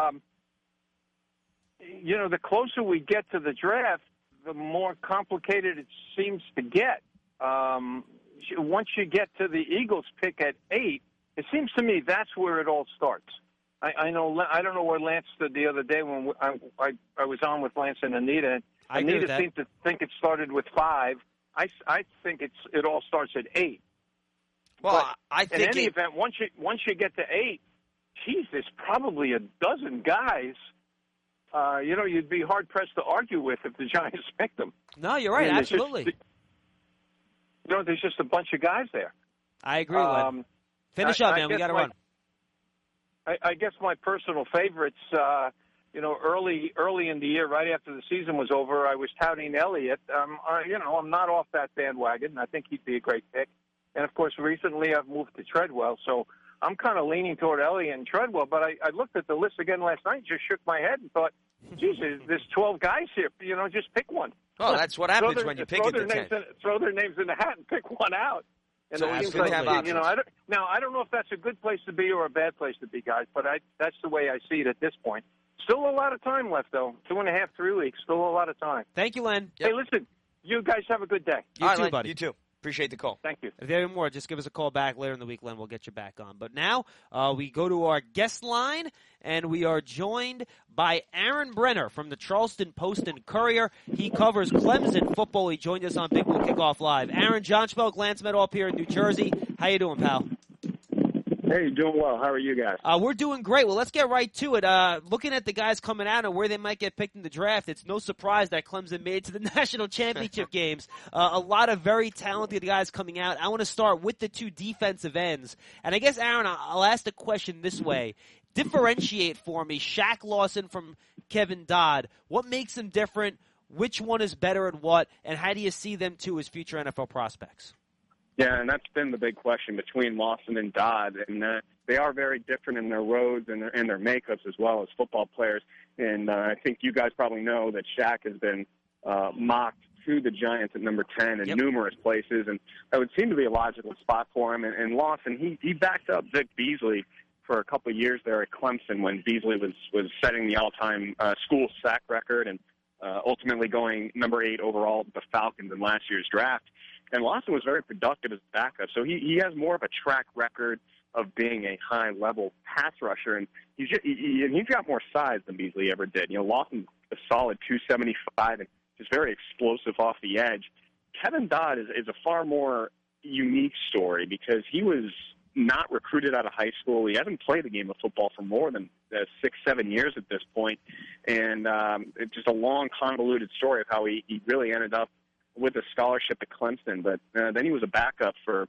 The closer we get to the draft, the more complicated it seems to get. Once you get to the Eagles pick at 8, it seems to me that's where it all starts. I don't know where Lance stood the other day when I was on with Lance and Anita. I agree with Anita that. seemed to think it started with 5. I think it all starts at 8. Well, But I think in any event, once you get to 8, geez, there's probably a dozen guys. You'd be hard pressed to argue with if the Giants picked them. No, you're right. There's Absolutely. there's just a bunch of guys there. I agree, Len. Finish up, man. We got to run. I guess my personal favorites, early in the year, right after the season was over, I was touting Elliott. I'm not off that bandwagon. I think he'd be a great pick. And, of course, recently I've moved to Treadwell, so I'm kind of leaning toward Elliott and Treadwell. But I looked at the list again last night and just shook my head and thought, geez, there's 12 guys here. Just pick one. Oh, that's what happens when you pick it to 10. Throw their names in the hat and pick one out. And So it seems absolutely. like, I don't know if that's a good place to be or a bad place to be, guys, but that's the way I see it at this point. Still a lot of time left, though. 2.5, 3 weeks. Still a lot of time. Thank you, Len. Hey, listen, you guys have a good day. You All right, too, Len, buddy. You too. Appreciate the call. Thank you. If there are more, just give us a call back later in the week, Len. We'll get you back on. But now we go to our guest line, and we are joined by Aaron Brenner from the Charleston Post and Courier. He covers Clemson football. He joined us on Big Blue Kickoff Live. Aaron, John Spelk, Lance Meadow up here in New Jersey. How you doing, pal? Hey, doing well. How are you guys? We're doing great. Well, let's get right to it. Looking at the guys coming out and where they might get picked in the draft, it's no surprise that Clemson made it to the national championship games. A lot of very talented guys coming out. I want to start with the 2 defensive ends. And I guess, Aaron, I'll ask the question this way. Differentiate for me Shaq Lawson from Kevin Dodd. What makes them different? Which one is better at what? And how do you see them two as future NFL prospects? Yeah, and that's been the big question between Lawson and Dodd, and they are very different in their roads and their makeups as well as football players. And I think you guys probably know that Shaq has been mocked to the Giants at number 10 in numerous places, and that would seem to be a logical spot for him. And Lawson, he backed up Vic Beasley for a couple of years there at Clemson when Beasley was setting the all-time school sack record and ultimately going number 8 overall with the Falcons in last year's draft. And Lawson was very productive as a backup, so he has more of a track record of being a high-level pass rusher, and he's got more size than Beasley ever did. Lawson's a solid 275 and just very explosive off the edge. Kevin Dodd is a far more unique story because he was not recruited out of high school. He hasn't played the game of football for more than 6-7 years at this point, and it's just a long, convoluted story of how he really ended up with a scholarship at Clemson, but then he was a backup for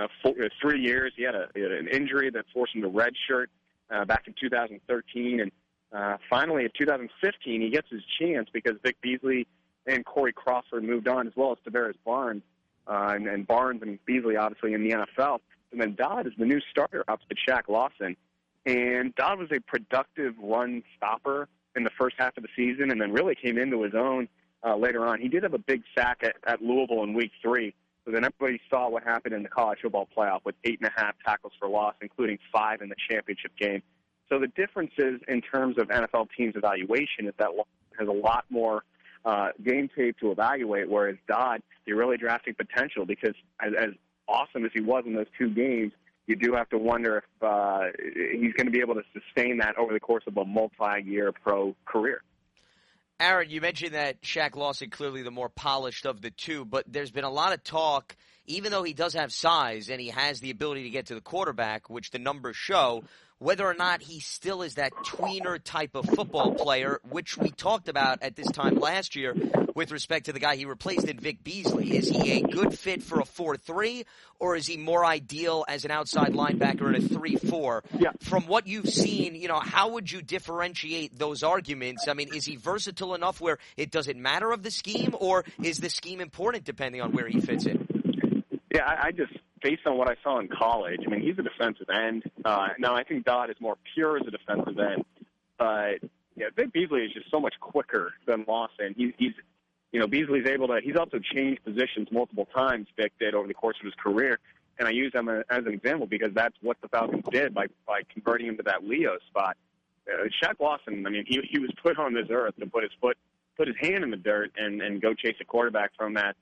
3 years. He had an injury that forced him to redshirt back in 2013, and finally in 2015 he gets his chance because Vic Beasley and Corey Crawford moved on, as well as Tavares Barnes, and Barnes and Beasley obviously in the NFL. And then Dodd is the new starter opposite Shaq Lawson, and Dodd was a productive run stopper in the first half of the season, and then really came into his own later on. He did have a big sack at Louisville in Week 3, so then everybody saw what happened in the college football playoff with 8.5 tackles for loss, including 5 in the championship game. So the differences in terms of NFL teams' evaluation is that has a lot more game tape to evaluate, whereas Dodd, you're really drafting potential because as awesome as he was in those 2 games, you do have to wonder if he's going to be able to sustain that over the course of a multi-year pro career. Aaron, you mentioned that Shaq Lawson clearly the more polished of the 2, but there's been a lot of talk, even though he does have size and he has the ability to get to the quarterback, which the numbers show, whether or not he still is that tweener type of football player, which we talked about at this time last year with respect to the guy he replaced in Vic Beasley. Is he a good fit for a 4-3, or is he more ideal as an outside linebacker in a 3-4? Yeah. From what you've seen, how would you differentiate those arguments? I mean, is he versatile enough where it doesn't matter of the scheme, or is the scheme important depending on where he fits in? Yeah, I just, based on what I saw in college, I mean, he's a defensive end. Now, I think Dodd is more pure as a defensive end. But, Vic Beasley is just so much quicker than Lawson. Beasley's able to – he's also changed positions multiple times, Vic did, over the course of his career. And I use him as an example because that's what the Falcons did by converting him to that Leo spot. Shaq Lawson, I mean, he was put on this earth to put his hand in the dirt and go chase a quarterback from that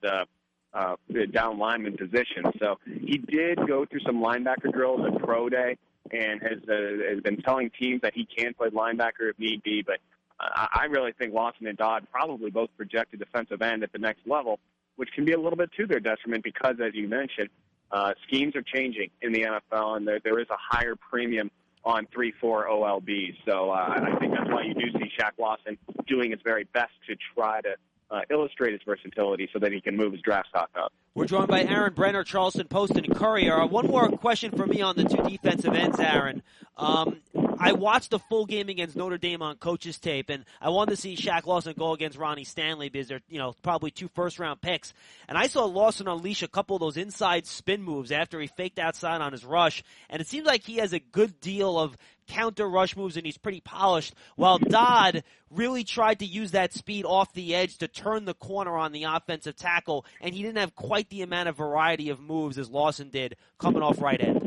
down lineman position. So he did go through some linebacker drills at Pro Day and has been telling teams that he can play linebacker if need be. But I really think Lawson and Dodd probably both projected defensive end at the next level, which can be a little bit to their detriment because, as you mentioned, schemes are changing in the NFL, and there is a higher premium on 3-4 OLBs. So I think that's why you do see Shaq Lawson doing his very best to try to illustrate his versatility so that he can move his draft stock up. We're joined by Aaron Brenner, Charleston Post, and Courier. One more question for me on the two defensive ends, Aaron. I watched the full game against Notre Dame on coach's tape, and I wanted to see Shaq Lawson go against Ronnie Stanley because they're, probably 2 first-round picks. And I saw Lawson unleash a couple of those inside spin moves after he faked outside on his rush, and it seems like he has a good deal of counter rush moves and he's pretty polished, while Dodd really tried to use that speed off the edge to turn the corner on the offensive tackle, and he didn't have quite the amount of variety of moves as Lawson did coming off right end.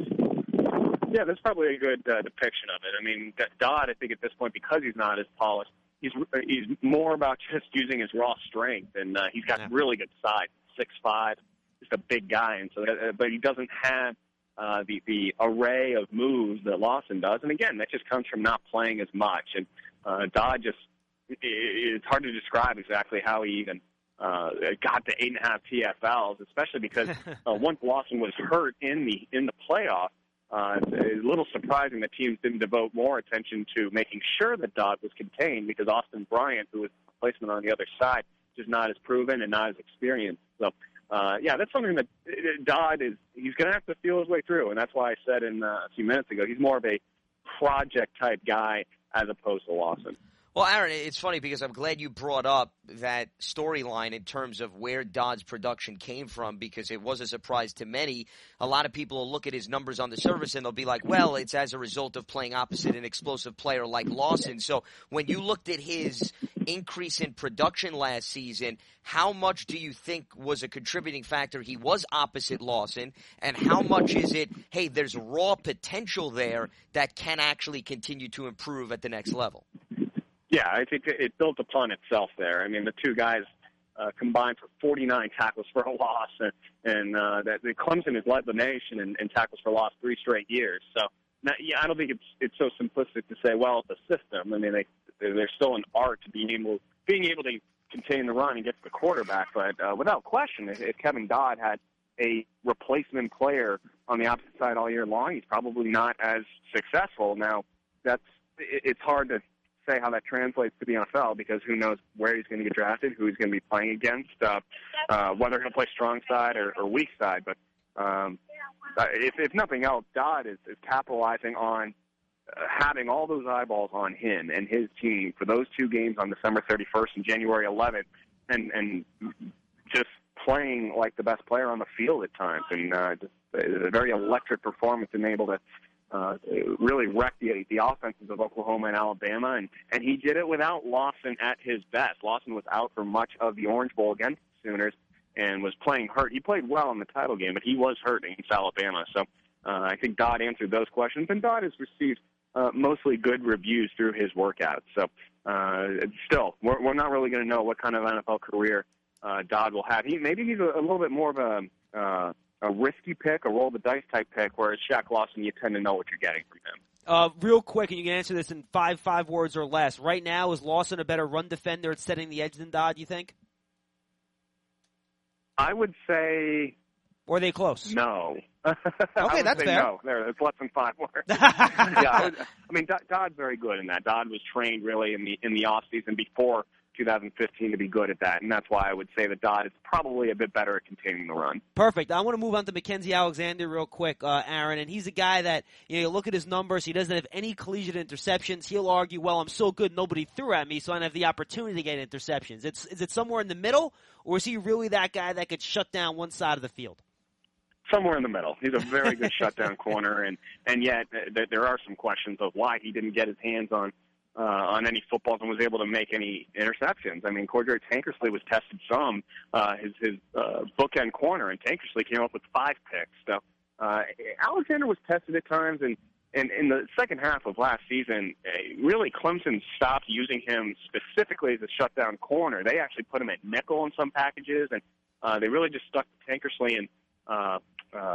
Yeah, that's probably a good depiction of it. I mean, Dodd, I think at this point, because he's not as polished, he's more about just using his raw strength, and he's got really good size, 6'5", just a big guy, and so but he doesn't have the array of moves that Lawson does. And again, that just comes from not playing as much. And Dodd it's hard to describe exactly how he even got to 8.5 TFLs, especially because once Lawson was hurt in the playoff, it's a little surprising that teams didn't devote more attention to making sure that Dodd was contained, because Austin Bryant, who was the replacement on the other side, is not as proven and not as experienced. So, that's something that Dodd he's going to have to feel his way through, and that's why I said a few minutes ago, he's more of a project-type guy as opposed to Lawson. Well, Aaron, it's funny because I'm glad you brought up that storyline in terms of where Dodd's production came from, because it was a surprise to many. A lot of people will look at his numbers on the surface and they'll be like, well, it's as a result of playing opposite an explosive player like Lawson. So when you looked at his increase in production last season, how much do you think was a contributing factor he was opposite Lawson, and how much is it, hey, there's raw potential there that can actually continue to improve at the next level? Yeah, I think it built upon itself there. I mean, the two guys combined for 49 tackles for a loss, and that Clemson has led the nation in tackles for loss 3 straight years. So, I don't think it's so simplistic to say, well, it's a system. I mean, there's still an art to being able to contain the run and get to the quarterback. But without question, if Kevin Dodd had a replacement player on the opposite side all year long, he's probably not as successful. Now, it's hard to say how that translates to the NFL, because who knows where he's going to get drafted, who he's going to be playing against, whether he'll play strong side or weak side. But if nothing else, Dodd is capitalizing on having all those eyeballs on him and his team for those 2 games on December 31st and January 11th, and just playing like the best player on the field at times, and just a very electric performance, and able to really wrecked the offenses of Oklahoma and Alabama, and he did it without Lawson at his best. Lawson was out for much of the Orange Bowl against the Sooners and was playing hurt. He played well in the title game, but he was hurt against Alabama. So I think Dodd answered those questions, and Dodd has received mostly good reviews through his workouts. So still, we're not really going to know what kind of NFL career Dodd will have. Maybe he's a little bit more of a risky pick, a roll the dice type pick, whereas Shaq Lawson, you tend to know what you're getting from him. Real quick, and you can answer this in five words or less. Right now, is Lawson a better run defender at setting the edge than Dodd, you think? I would say... Or are they close? No. Okay, that's fair. No, it's less than 5 words. I mean, Dodd's very good in that. Dodd was trained really in the off season before 2015 to be good at that, and that's why I would say that Dodd is probably a bit better at containing the run. Perfect. I want to move on to Mackenzie Alexander real quick, Aaron, and he's a guy that, you look at his numbers, he doesn't have any collegiate interceptions. He'll argue, well, I'm so good nobody threw at me, so I don't have the opportunity to get interceptions. Is it somewhere in the middle, or is he really that guy that could shut down one side of the field? Somewhere in the middle. He's a very good shutdown corner, and yet there are some questions of why he didn't get his hands on any footballs and was able to make any interceptions. I mean, Cordray Tankersley was tested some, his bookend corner, and Tankersley came up with 5 picks. So Alexander was tested at times, and in the second half of last season, really Clemson stopped using him specifically as a shutdown corner. They actually put him at nickel in some packages, and they really just stuck to Tankersley and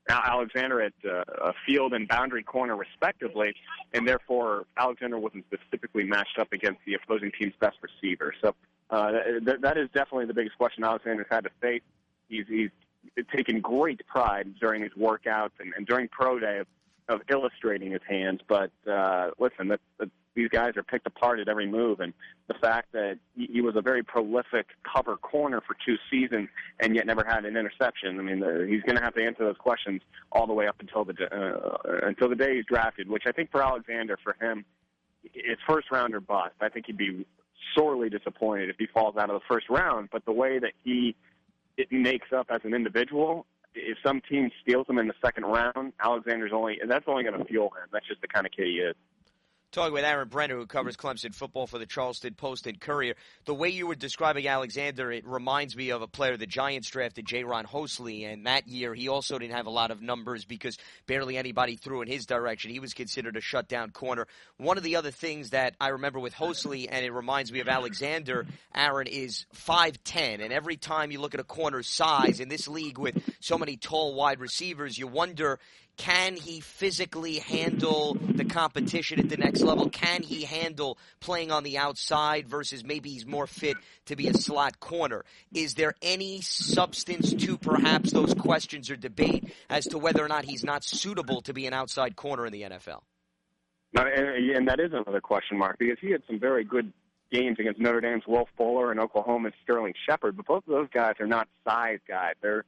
Alexander at field and boundary corner respectively, and therefore Alexander wasn't specifically matched up against the opposing team's best receiver. So that is definitely the biggest question Alexander's had to face. He's taken great pride during his workouts and during pro day of illustrating his hands. But listen, these guys are picked apart at every move, and the fact that he was a very prolific cover corner for 2 seasons and yet never had an interception. I mean, he's going to have to answer those questions all the way up until the day he's drafted, which I think for Alexander, for him, it's first round or bust. I think he'd be sorely disappointed if he falls out of the first round. But the way that it makes up as an individual, if some team steals him in the second round, that's only going to fuel him. That's just the kind of kid he is. Talking with Aaron Brenner, who covers Clemson football for the Charleston Post and Courier. The way you were describing Alexander, it reminds me of a player the Giants drafted, Jaron Hosley, and that year he also didn't have a lot of numbers because barely anybody threw in his direction. He was considered a shutdown corner. One of the other things that I remember with Hosley, and it reminds me of Alexander, Aaron, is 5'10", and every time you look at a corner's size in this league with so many tall wide receivers, you wonder, can he physically handle the competition at the next level? Can he handle playing on the outside versus maybe he's more fit to be a slot corner? Is there any substance to perhaps those questions or debate as to whether or not he's not suitable to be an outside corner in the NFL? And that is another question mark, because he had some very good games against Notre Dame's Will Fuller and Oklahoma's Sterling Shepard, but both of those guys are not size guys. They're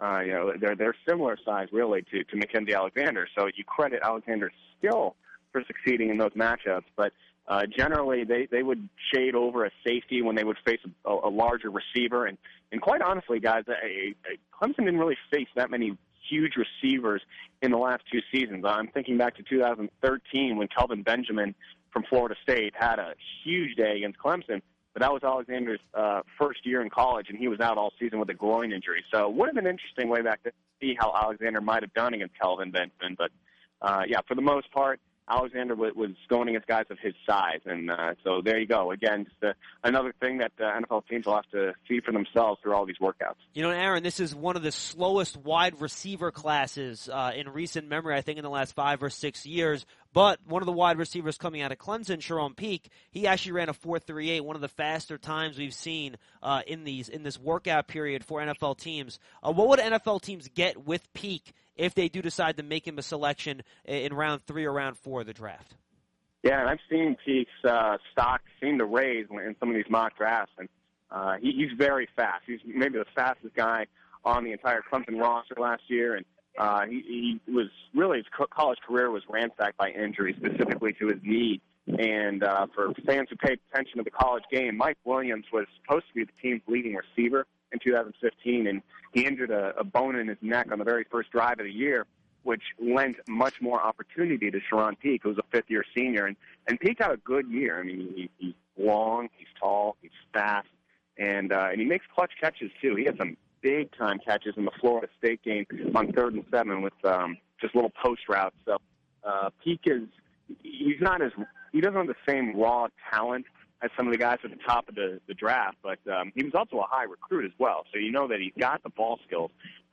similar size really to Mackenzie Alexander. So you credit Alexander's skill for succeeding in those matchups, but generally they would shade over a safety when they would face a larger receiver. And quite honestly, guys, Clemson didn't really face that many huge receivers in the last 2 seasons. I'm thinking back to 2013 when Kelvin Benjamin from Florida State had a huge day against Clemson. But that was Alexander's first year in college, and he was out all season with a groin injury. So it would have been an interesting way back to see how Alexander might have done against Kelvin Benjamin. But, for the most part, Alexander was going against guys of his size. And so there you go. Again, just another thing that NFL teams will have to see for themselves through all these workouts. You know, Aaron, this is one of the slowest wide receiver classes in recent memory, I think in the last 5 or 6 years. But one of the wide receivers coming out of Clemson, Sharon Peak, he actually ran a 4.38, one of the faster times we've seen in this workout period for NFL teams. What would NFL teams get with Peak if they do decide to make him a selection in round 3 or round 4 of the draft? Yeah, and I've seen Peak's stock seem to raise in some of these mock drafts, and he's very fast. He's maybe the fastest guy on the entire Clemson roster last year, and he was really, his college career was ransacked by injury, specifically to his knee. And for fans who pay attention to the college game, Mike Williams was supposed to be the team's leading receiver in 2015, and he injured a bone in his neck on the very first drive of the year, which lent much more opportunity to Sharon Peak, who was a fifth-year senior. And Peak had a good year. I mean, he's long, he's tall, he's fast, and he makes clutch catches, too. He had some big-time catches in the Florida State game on 3rd and 7 with just little post routes. So Peak he doesn't have the same raw talent as some of the guys at the top of the draft, but he was also a high recruit as well. So you know that he's got the ball skills.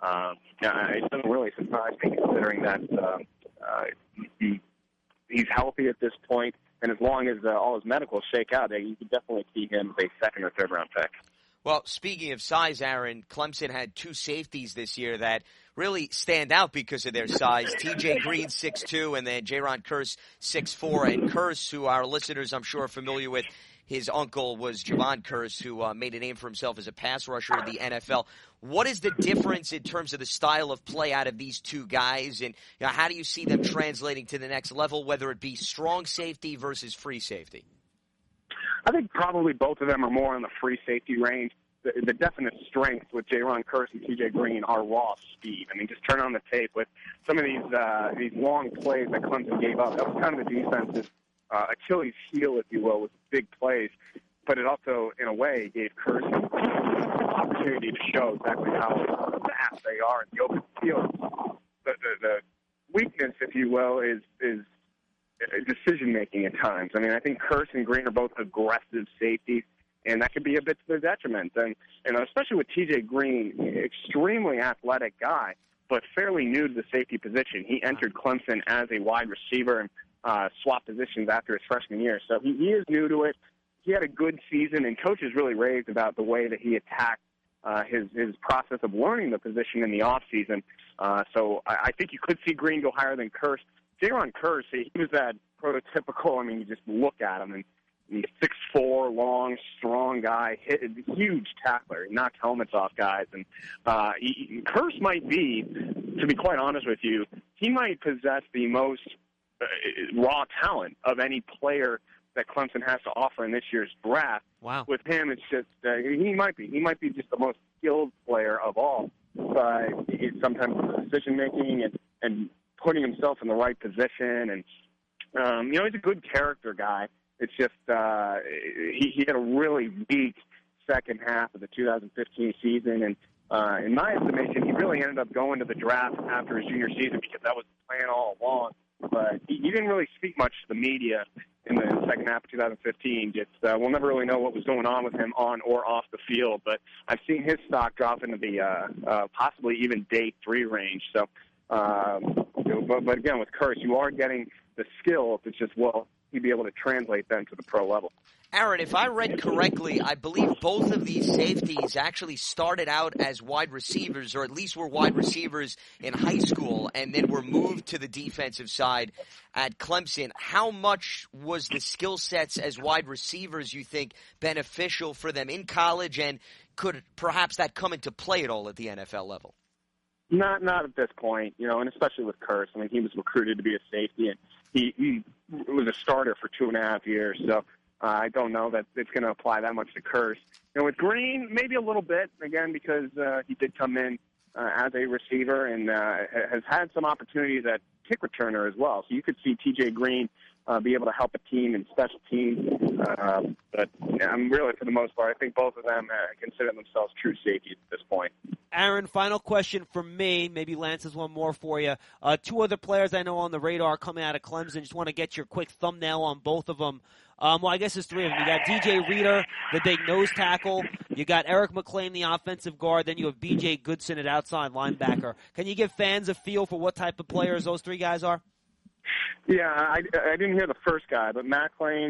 It doesn't really surprise me considering that he's healthy at this point, and as long as all his medicals shake out, you could definitely see him as a 2nd or 3rd round pick. Well, speaking of size, Aaron, Clemson had 2 safeties this year that really stand out because of their size. TJ Green, 6'2", and then Jaron Kearse, 6'4". And Kearse, who our listeners I'm sure are familiar with, his uncle was Javon Kearse, who made a name for himself as a pass rusher in the NFL. What is the difference in terms of the style of play out of these 2 guys, and how do you see them translating to the next level, whether it be strong safety versus free safety? I think probably both of them are more in the free safety range. The definite strengths with Jaron Kearse and TJ Green are raw speed. I mean, just turn on the tape with some of these long plays that Clemson gave up. That was kind of the defense's Achilles heel, if you will, with big plays. But it also, in a way, gave Kearse an opportunity to show exactly how fast they are in the open field. The weakness, if you will, is decision-making at times. I mean, I think Kearse and Green are both aggressive safeties, and that could be a bit to their detriment. And especially with TJ Green, extremely athletic guy, but fairly new to the safety position. He entered Clemson as a wide receiver and swapped positions after his freshman year. So he is new to it. He had a good season, and coaches really raved about the way that he attacked his process of learning the position in the offseason. So I think you could see Green go higher than Kearse. Jaron Kearse, he was that prototypical, you just look at him, and he's 6'4", long, strong guy, huge tackler. He knocked helmets off guys. And Kearse might be, to be quite honest with you, he might possess the most raw talent of any player that Clemson has to offer in this year's draft. Wow. With him, it's just he might be just the most skilled player of all. But it's sometimes decision making and putting himself in the right position, and he's a good character guy. It's just he had a really weak second half of the 2015 season, and in my estimation, he really ended up going to the draft after his junior season because that was the plan all along. But he didn't really speak much to the media in the second half of 2015. We'll never really know what was going on with him on or off the field. But I've seen his stock drop into the possibly even day 3 range. So, but again, with Kearse, you are getting the skill. It's just, he'd be able to translate them to the pro level. Aaron, if I read correctly, I believe both of these safeties actually started out as wide receivers, or at least were wide receivers in high school, and then were moved to the defensive side at Clemson. How much was the skill sets as wide receivers, you think, beneficial for them in college, and could perhaps that come into play at all at the NFL level? Not at this point, and especially with Kearse. He was recruited to be a safety, and he was a starter for 2.5 years, so I don't know that it's going to apply that much to Kearse. With Green, maybe a little bit, again, because he did come in as a receiver and has had some opportunities at kick returner as well. So you could see TJ Green be able to help a team in special teams. But I'm really, for the most part, I think both of them consider themselves true safeties at this point. Aaron, final question from me. Maybe Lance has one more for you. 2 other players I know on the radar coming out of Clemson. Just want to get your quick thumbnail on both of them. I guess there's 3 of them. You got DJ Reader, the big nose tackle. You got Eric McLean, the offensive guard. Then you have B.J. Goodson at outside linebacker. Can you give fans a feel for what type of players those 3 guys are? Yeah, I didn't hear the first guy, but McLean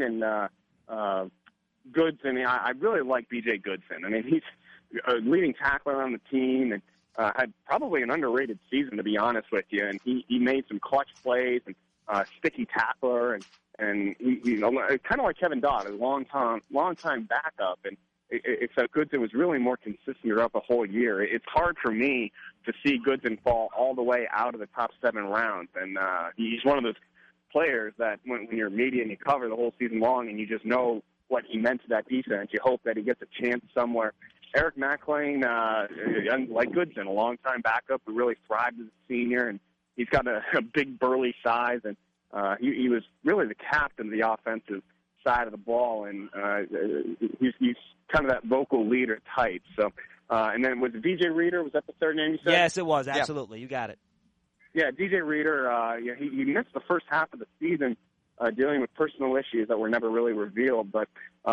and Goodson, I really like B.J. Goodson. He's a leading tackler on the team and had probably an underrated season, to be honest with you. And he made some clutch plays and sticky tackler, and he kind of like Kevin Dodd, a long time backup. And except Goodson was really more consistent throughout the whole year. It's hard for me to see Goodson fall all the way out of the top 7 rounds, and he's one of those players that when you're media and you cover the whole season long and you just know what he meant to that defense, you hope that he gets a chance somewhere. Eric McLean, like Goodson, a long-time backup who really thrived as a senior, and he's got a big burly size, and he was really the captain of the offensive side of the ball, and he's kind of that vocal leader type. So, and then was it DJ Reader? Was that the third name you said? Yes, it was. Absolutely. Yeah. You got it. Yeah, DJ Reader, he missed the first half of the season dealing with personal issues that were never really revealed, but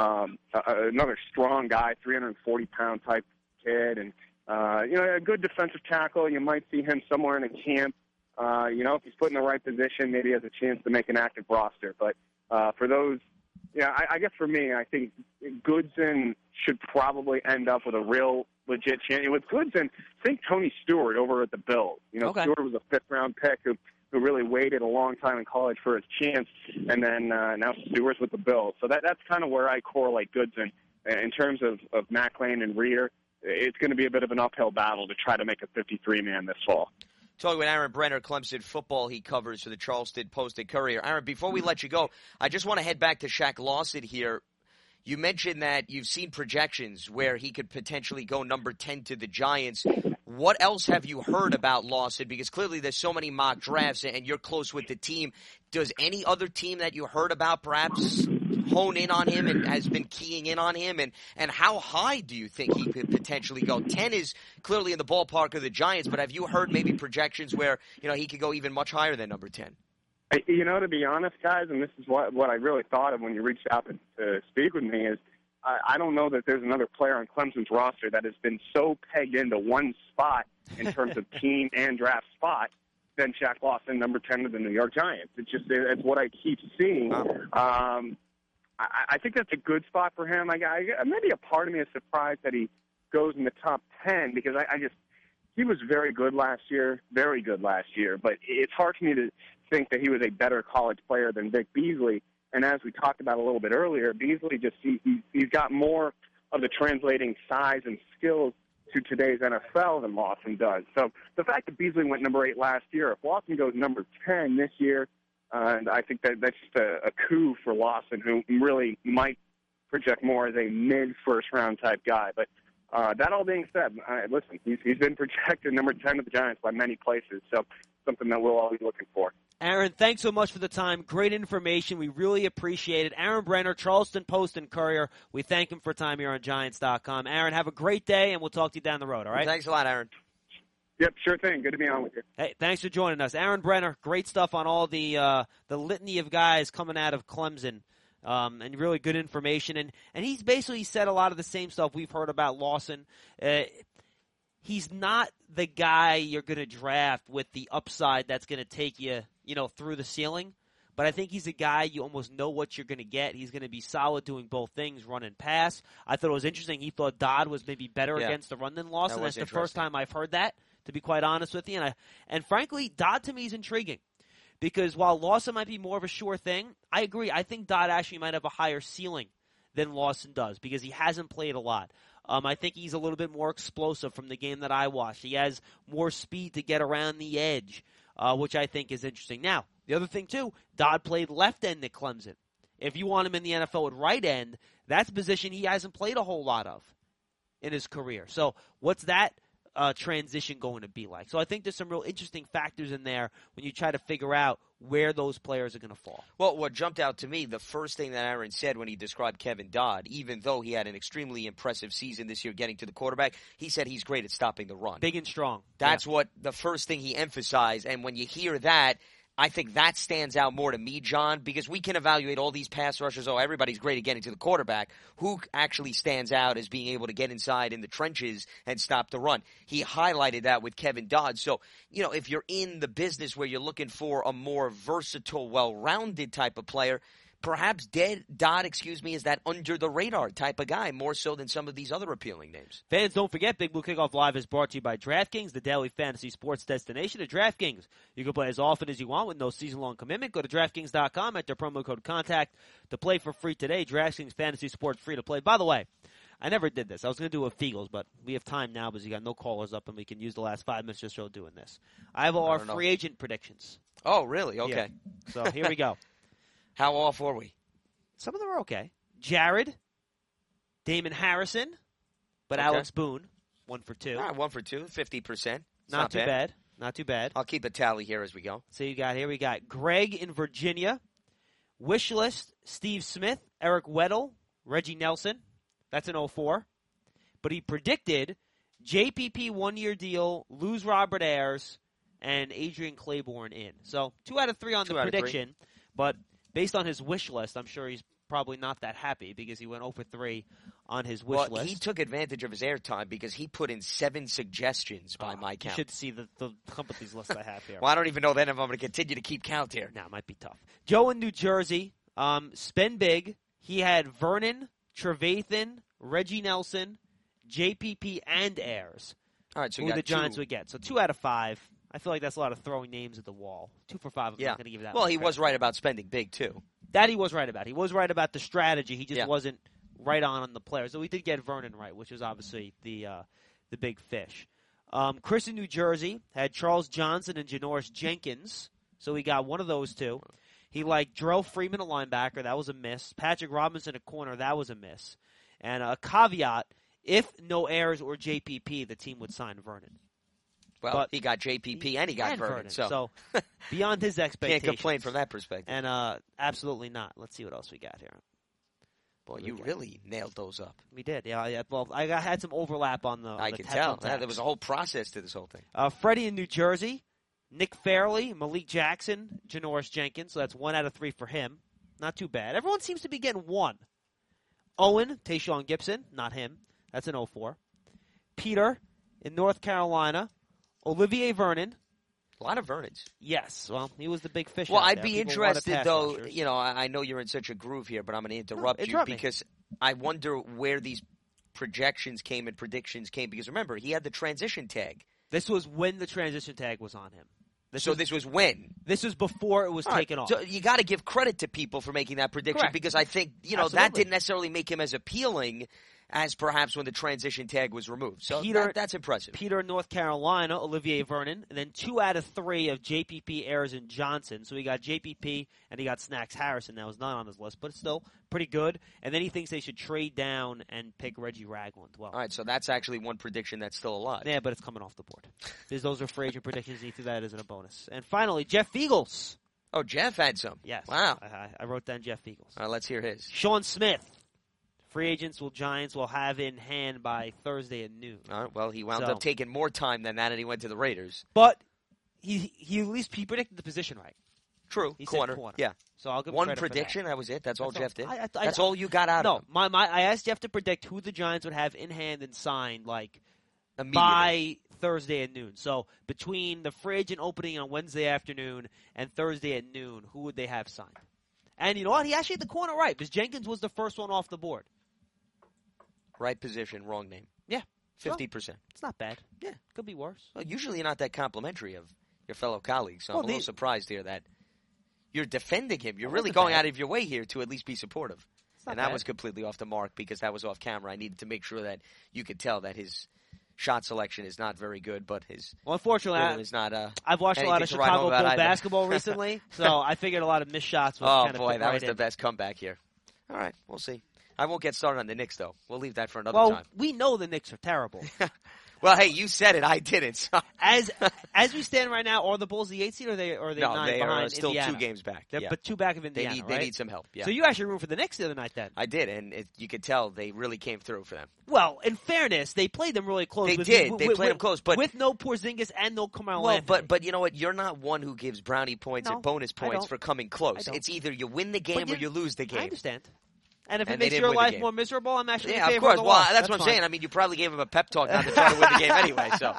another strong guy, 340-pound type kid, and a good defensive tackle. You might see him somewhere in a camp. If he's put in the right position, maybe he has a chance to make an active roster. But for those, I guess for me, I think Goodson should probably end up with a real legit chance. With Goodson, think Tony Stewart over at the Bills. Okay. Stewart was a 5th-round pick who really waited a long time in college for his chance, and then now Stewart's with the Bills. So that's kind of where I correlate Goodson. In terms of McLean and Reader, it's going to be a bit of an uphill battle to try to make a 53-man this fall. Talking with Aaron Brenner, Clemson football he covers for the Charleston Post and Courier. Aaron, before we let you go, I just want to head back to Shaq Lawson here. You mentioned that you've seen projections where he could potentially go number 10 to the Giants. What else have you heard about Lawson? Because clearly there's so many mock drafts and you're close with the team. Does any other team that you heard about perhaps hone in on him and has been keying in on him? And how high do you think he could potentially go? 10 is clearly in the ballpark of the Giants, but have you heard maybe projections where, he could go even much higher than number 10? To be honest, guys, and this is what I really thought of when you reached out to speak with me, is I don't know that there's another player on Clemson's roster that has been so pegged into one spot in terms of team and draft spot than Shaq Lawson, number 10 of the New York Giants. It's what I keep seeing. I think that's a good spot for him. Maybe a part of me is surprised that he goes in the top 10 because he was very good last year, but it's hard for me to think that he was a better college player than Vic Beasley. And as we talked about a little bit earlier, Beasley he's got more of the translating size and skills to today's NFL than Lawson does. So the fact that Beasley went number 8 last year, if Lawson goes number 10 this year, I think that's just a coup for Lawson, who really might project more as a mid-first-round type guy. But that all being said, listen, he's been projected number 10 of the Giants by many places, so something that we'll all be looking for. Aaron, thanks so much for the time. Great information. We really appreciate it. Aaron Brenner, Charleston Post and Courier. We thank him for time here on Giants.com. Aaron, have a great day, and we'll talk to you down the road, all right? Thanks a lot, Aaron. Yep, sure thing. Good to be on with you. Hey, thanks for joining us. Aaron Brenner, great stuff on all the litany of guys coming out of Clemson, and really good information. And he's basically said a lot of the same stuff we've heard about Lawson. He's not the guy you're going to draft with the upside that's going to take you, through the ceiling. But I think he's a guy you almost know what you're going to get. He's going to be solid doing both things, run and pass. I thought it was interesting. He thought Dodd was maybe better against the run than Lawson. That's the first time I've heard that, to be quite honest with you. And frankly, Dodd to me is intriguing. Because while Lawson might be more of a sure thing, I agree. I think Dodd actually might have a higher ceiling than Lawson does because he hasn't played a lot. I think he's a little bit more explosive from the game that I watched. He has more speed to get around the edge, which I think is interesting. Now, the other thing, too, Dodd played left end at Clemson. If you want him in the NFL at right end, that's a position he hasn't played a whole lot of in his career. So what's that transition going to be like? So I think there's some real interesting factors in there when you try to figure out where those players are going to fall. Well, what jumped out to me, the first thing that Aaron said when he described Kevin Dodd, even though he had an extremely impressive season this year getting to the quarterback, he said he's great at stopping the run. Big and strong. That's what the first thing he emphasized. And when you hear that, I think that stands out more to me, John, because we can evaluate all these pass rushers. Oh, everybody's great at getting to the quarterback. Who actually stands out as being able to get inside in the trenches and stop the run? He highlighted that with Kevin Dodd. So, if you're in the business where you're looking for a more versatile, well-rounded type of player, perhaps Dodd, is that under-the-radar type of guy, more so than some of these other appealing names. Fans, don't forget, Big Blue Kickoff Live is brought to you by DraftKings, the daily fantasy sports destination. At DraftKings, you can play as often as you want with no season-long commitment. Go to DraftKings.com, enter promo code CONTACT to play for free today. DraftKings Fantasy Sports free to play. By the way, I never did this. I was going to do a Feagles, but we have time now because you got no callers up, and we can use the last 5 minutes just so doing this. I have all our free agent predictions. Oh, really? Okay. Yeah. So here we go. How off were we? Some of them are okay. Jared, Damon Harrison, but okay. Alex Boone, 1 for 2. All right, 1 for 2, 50%. Not too bad. Not too bad. I'll keep a tally here as we go. So we got Greg in Virginia, Wish List, Steve Smith, Eric Weddle, Reggie Nelson. That's an 0-4. But he predicted JPP 1-year deal, lose Robert Ayers, and Adrian Claiborne in. So 2 out of 3 on the prediction, but based on his wish list, I'm sure he's probably not that happy because he went 0 for 3 on his wish list. He took advantage of his airtime because he put in 7 suggestions by my count. You should see the companies list I have here. Well, I don't even know then if I'm going to continue to keep count here. No, it might be tough. Joe in New Jersey, spend big. He had Vernon, Trevathan, Reggie Nelson, JPP, and Ayers. All right, so who the Giants would get. So 2 out of 5. I feel like that's a lot of throwing names at the wall. 2 for 5. I'm not going to give that. Well, he was right about spending big, too. That he was right about. He was right about the strategy. He just wasn't right on the players. So we did get Vernon right, which was obviously the big fish. Chris in New Jersey had Charles Johnson and Janoris Jenkins. So he got one of those 2. He liked Jarrell Freeman, a linebacker. That was a miss. Patrick Robinson, a corner. That was a miss. And a caveat, if no Ayers or JPP, the team would sign Vernon. Well, he got JPP and he got Vernon. So beyond his expectations. Can't complain from that perspective. And absolutely not. Let's see what else we got here. Boy, you really nailed those up. We did. Yeah. Well, I had some overlap on the I can tell. There was a whole process to this whole thing. Freddie in New Jersey, Nick Fairley, Malik Jackson, Janoris Jenkins. So that's 1 out of 3 for him. Not too bad. Everyone seems to be getting 1 Owen, Tayshaun Gibson, not him. That's an 04. Peter in North Carolina. Olivier Vernon. A lot of Vernons. Yes, well, he was the big fish. Well, out I'd there. be People interested, wanted pass though. rushers. You know, I know you're in such a groove here, but I'm going to interrupt you interrupt me. because I wonder where these projections came and predictions came. Because remember, he had the transition tag. This was when the transition tag was on him. This was when? This was before it was taken off. So you got to give credit to people for making that prediction Correct. because I think, that Absolutely. didn't necessarily make him as appealing as perhaps when the transition tag was removed. So that's impressive. Peter in North Carolina, Olivier Vernon, and then 2 out of 3 of JPP, Ayers, and Johnson. So he got JPP and he got Snacks Harrison. That was not on his list, but it's still pretty good. And then he thinks they should trade down and pick Reggie Ragland. Well, all right, so that's actually one prediction that's still alive. Yeah, but it's coming off the board. Those are free agent predictions. He threw that as a bonus. And finally, Jeff Eagles. Oh, Jeff had some. Yes. Wow. I wrote down Jeff Eagles. All right, let's hear his. Sean Smith. Free agents Giants will have in hand by Thursday at noon. All right, well, he wound up taking more time than that, and he went to the Raiders. But he at least predicted the position right. True, He corner. said corner. Yeah. So I'll give him one credit prediction. For that. That was it. That's all Jeff did. I That's all you got out of him. No, I asked Jeff to predict who the Giants would have in hand and signed Immediately. by Thursday at noon. So between the free agent opening on Wednesday afternoon and Thursday at noon, who would they have signed? And you know what? He actually had the corner right because Jenkins was the first one off the board. Right position, wrong name. Yeah. 50%. It's not bad. Yeah. Could be worse. Well, usually you're not that complimentary of your fellow colleagues, so I'm a little surprised here that you're defending him. You're really going out of your way here to at least be supportive. And that was completely off the mark because that was off camera. I needed to make sure that you could tell that his shot selection is not very good, but his unfortunately is not. I've watched a lot of Chicago Bull basketball recently, so I figured a lot of missed shots. Oh boy, that was the best comeback here. All right, we'll see. I won't get started on the Knicks though. We'll leave that for another time. Well, we know the Knicks are terrible. Well, hey, you said it. I didn't. So. As we stand right now, are the Bulls the 8th seed or are they no, 9 they behind are still Indiana? 2 games back. Yeah. But 2 back of Indiana. They need some help. Yeah. So you actually room for the Knicks the other night then? I did, and you could tell they really came through for them. Well, in fairness, they played them really close. They did. They played them close, but with no Porzingis and no Carmelo Well, Anthony. but you know what? You're not one who gives brownie points and bonus points for coming close. It's either you win the game or you lose the game. I understand. And if it And makes they your didn't win the life game. more miserable, I'm actually in of favor course. of the Well, loss. that's what I'm fine. saying. I mean, you probably gave him a pep talk not to try to win the game anyway. So,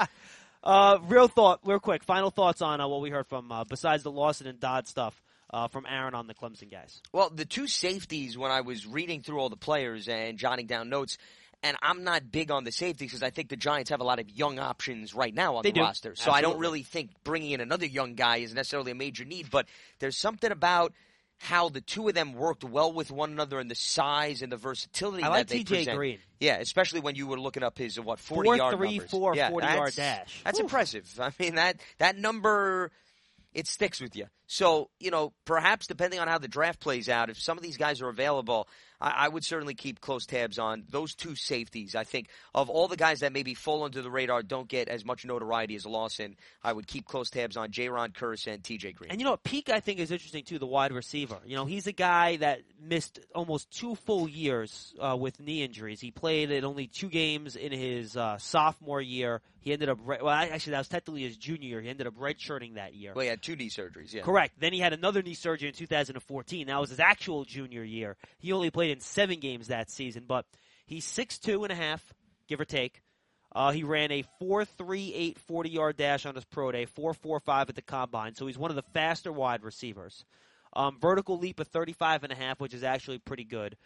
real quick, final thoughts on what we heard from besides the Lawson and Dodd stuff from Aaron on the Clemson guys. Well, the 2 safeties, when I was reading through all the players and jotting down notes, and I'm not big on the safeties because I think the Giants have a lot of young options right now on the roster. So I don't really think bringing in another young guy is necessarily a major need. But there's something about how the 2 of them worked well with one another and the size and the versatility I like that they T.J. present. Green. Yeah, especially when you were looking up his 40-yard numbers. 4.34 yeah, 40-yard dash. That's impressive. I mean, that number, it sticks with you. So, perhaps depending on how the draft plays out, if some of these guys are available, I would certainly keep close tabs on those 2 safeties. I think of all the guys that maybe fall under the radar, don't get as much notoriety as Lawson, I would keep close tabs on Jaron Curse and T.J. Green. And Peak I think is interesting too, the wide receiver. He's a guy that missed almost 2 full years with knee injuries. He played in only 2 games in his sophomore year. He ended up, actually that was technically his junior year. He ended up redshirting that year. Well, he had 2 knee surgeries, yeah. Correct. Then he had another knee surgery in 2014. That was his actual junior year. He only played in 7 games that season, but he's 6'2.5", give or take. He ran a 4.38 40-yard dash on his pro day, 4.45 at the combine, so he's one of the faster wide receivers. Vertical leap of 35.5, which is actually pretty good.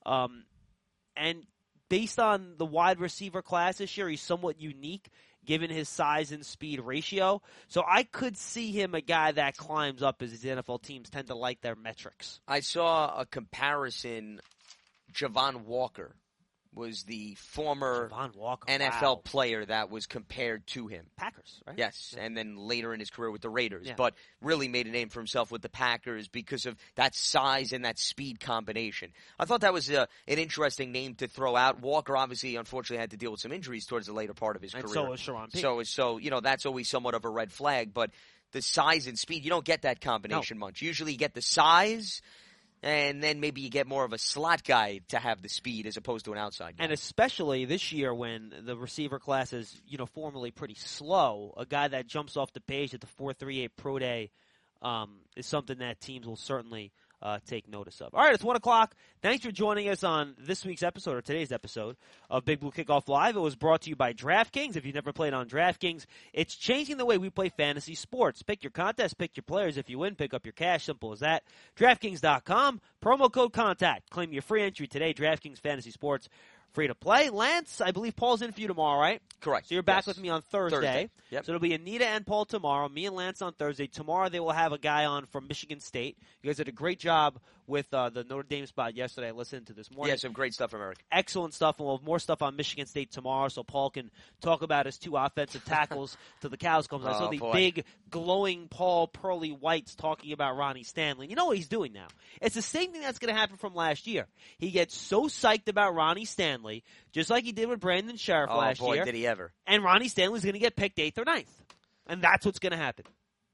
And based on the wide receiver class this year, he's somewhat unique given his size and speed ratio. So I could see him a guy that climbs up as the NFL teams tend to like their metrics. I saw a comparison. Javon Walker was the former NFL player that was compared to him. Packers, right? Yes, and then later in his career with the Raiders, Yeah. but really made a name for himself with the Packers because of that size and that speed combination. I thought that was an interesting name to throw out. Walker obviously, unfortunately, had to deal with some injuries towards the later part of his career. And so was Sharon Peake. So that's always somewhat of a red flag, but the size and speed, you don't get that combination much. Usually you get the size, and then maybe you get more of a slot guy to have the speed as opposed to an outside guy. And especially this year when the receiver class is uniformly pretty slow, a guy that jumps off the page at the 4.38 pro day is something that teams will certainly take notice of. All right, it's 1 o'clock. Thanks for joining us on this week's episode, or today's episode, of Big Blue Kickoff Live. It was brought to you by DraftKings. If you've never played on DraftKings, it's changing the way we play fantasy sports. Pick your contest, pick your players. If you win, pick up your cash. Simple as that. DraftKings.com, promo code CONTACT. Claim your free entry today. DraftKings Fantasy Sports. Free to play. Lance, I believe Paul's in for you tomorrow, right? Correct. So you're back with me on Thursday. Yep. So it'll be Anita and Paul tomorrow, me and Lance on Thursday. Tomorrow they will have a guy on from Michigan State. You guys did a great job with the Notre Dame spot yesterday. I listened to this morning. Yeah, some great stuff from Eric. Excellent stuff, and we'll have more stuff on Michigan State tomorrow, so Paul can talk about his 2 offensive tackles till the cows come. I saw the big, glowing Paul Pearly Whites talking about Ronnie Stanley. You know what he's doing now? It's the same thing that's going to happen from last year. He gets so psyched about Ronnie Stanley, just like he did with Brandon Sheriff last year. Oh, boy, did he ever. And Ronnie Stanley's going to get picked 8th or 9th. And that's what's going to happen.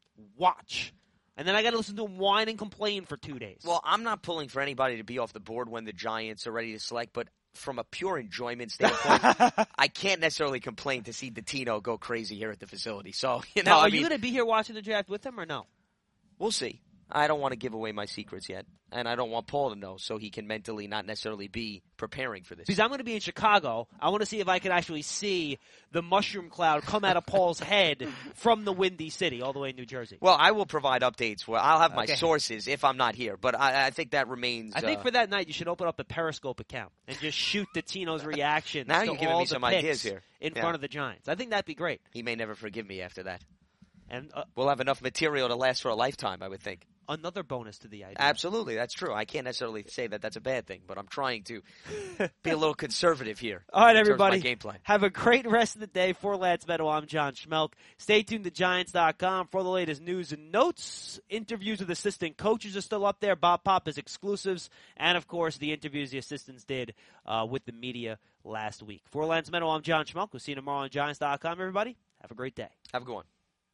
Watch. And then I got to listen to him whine and complain for 2 days. Well, I'm not pulling for anybody to be off the board when the Giants are ready to select, but from a pure enjoyment standpoint, I can't necessarily complain to see Dottino go crazy here at the facility. So, now, are you going to be here watching the draft with him or no? We'll see. I don't want to give away my secrets yet, and I don't want Paul to know so he can mentally not necessarily be preparing for this. Because I'm going to be in Chicago. I want to see if I can actually see the mushroom cloud come out of Paul's head from the Windy City all the way in New Jersey. Well, I will provide updates where I'll have my sources if I'm not here, but I think that remains. I think for that night you should open up a Periscope account and just shoot Dottino's reaction now to you're giving all me the some picks ideas here in front of the Giants. I think that'd be great. He may never forgive me after that. And we'll have enough material to last for a lifetime, I would think. Another bonus to the idea. Absolutely, that's true. I can't necessarily say that that's a bad thing, but I'm trying to be a little conservative here. All right, everybody. My game plan. Have a great rest of the day. For Lance Meadow, I'm John Schmelk. Stay tuned to Giants.com for the latest news and notes. Interviews with assistant coaches are still up there. Bob Pop is exclusives. And, of course, the interviews the assistants did with the media last week. For Lance Meadow, I'm John Schmelk. We'll see you tomorrow on Giants.com, everybody. Have a great day. Have a good one.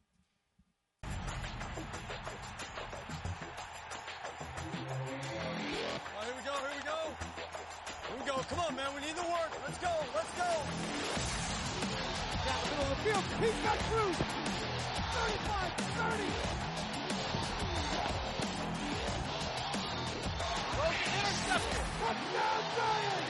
Come on, man. We need the work. Let's go. Let's go. Down the middle of the field. He's got Cruz. 35, 30. Intercepted. Touchdown, Giants.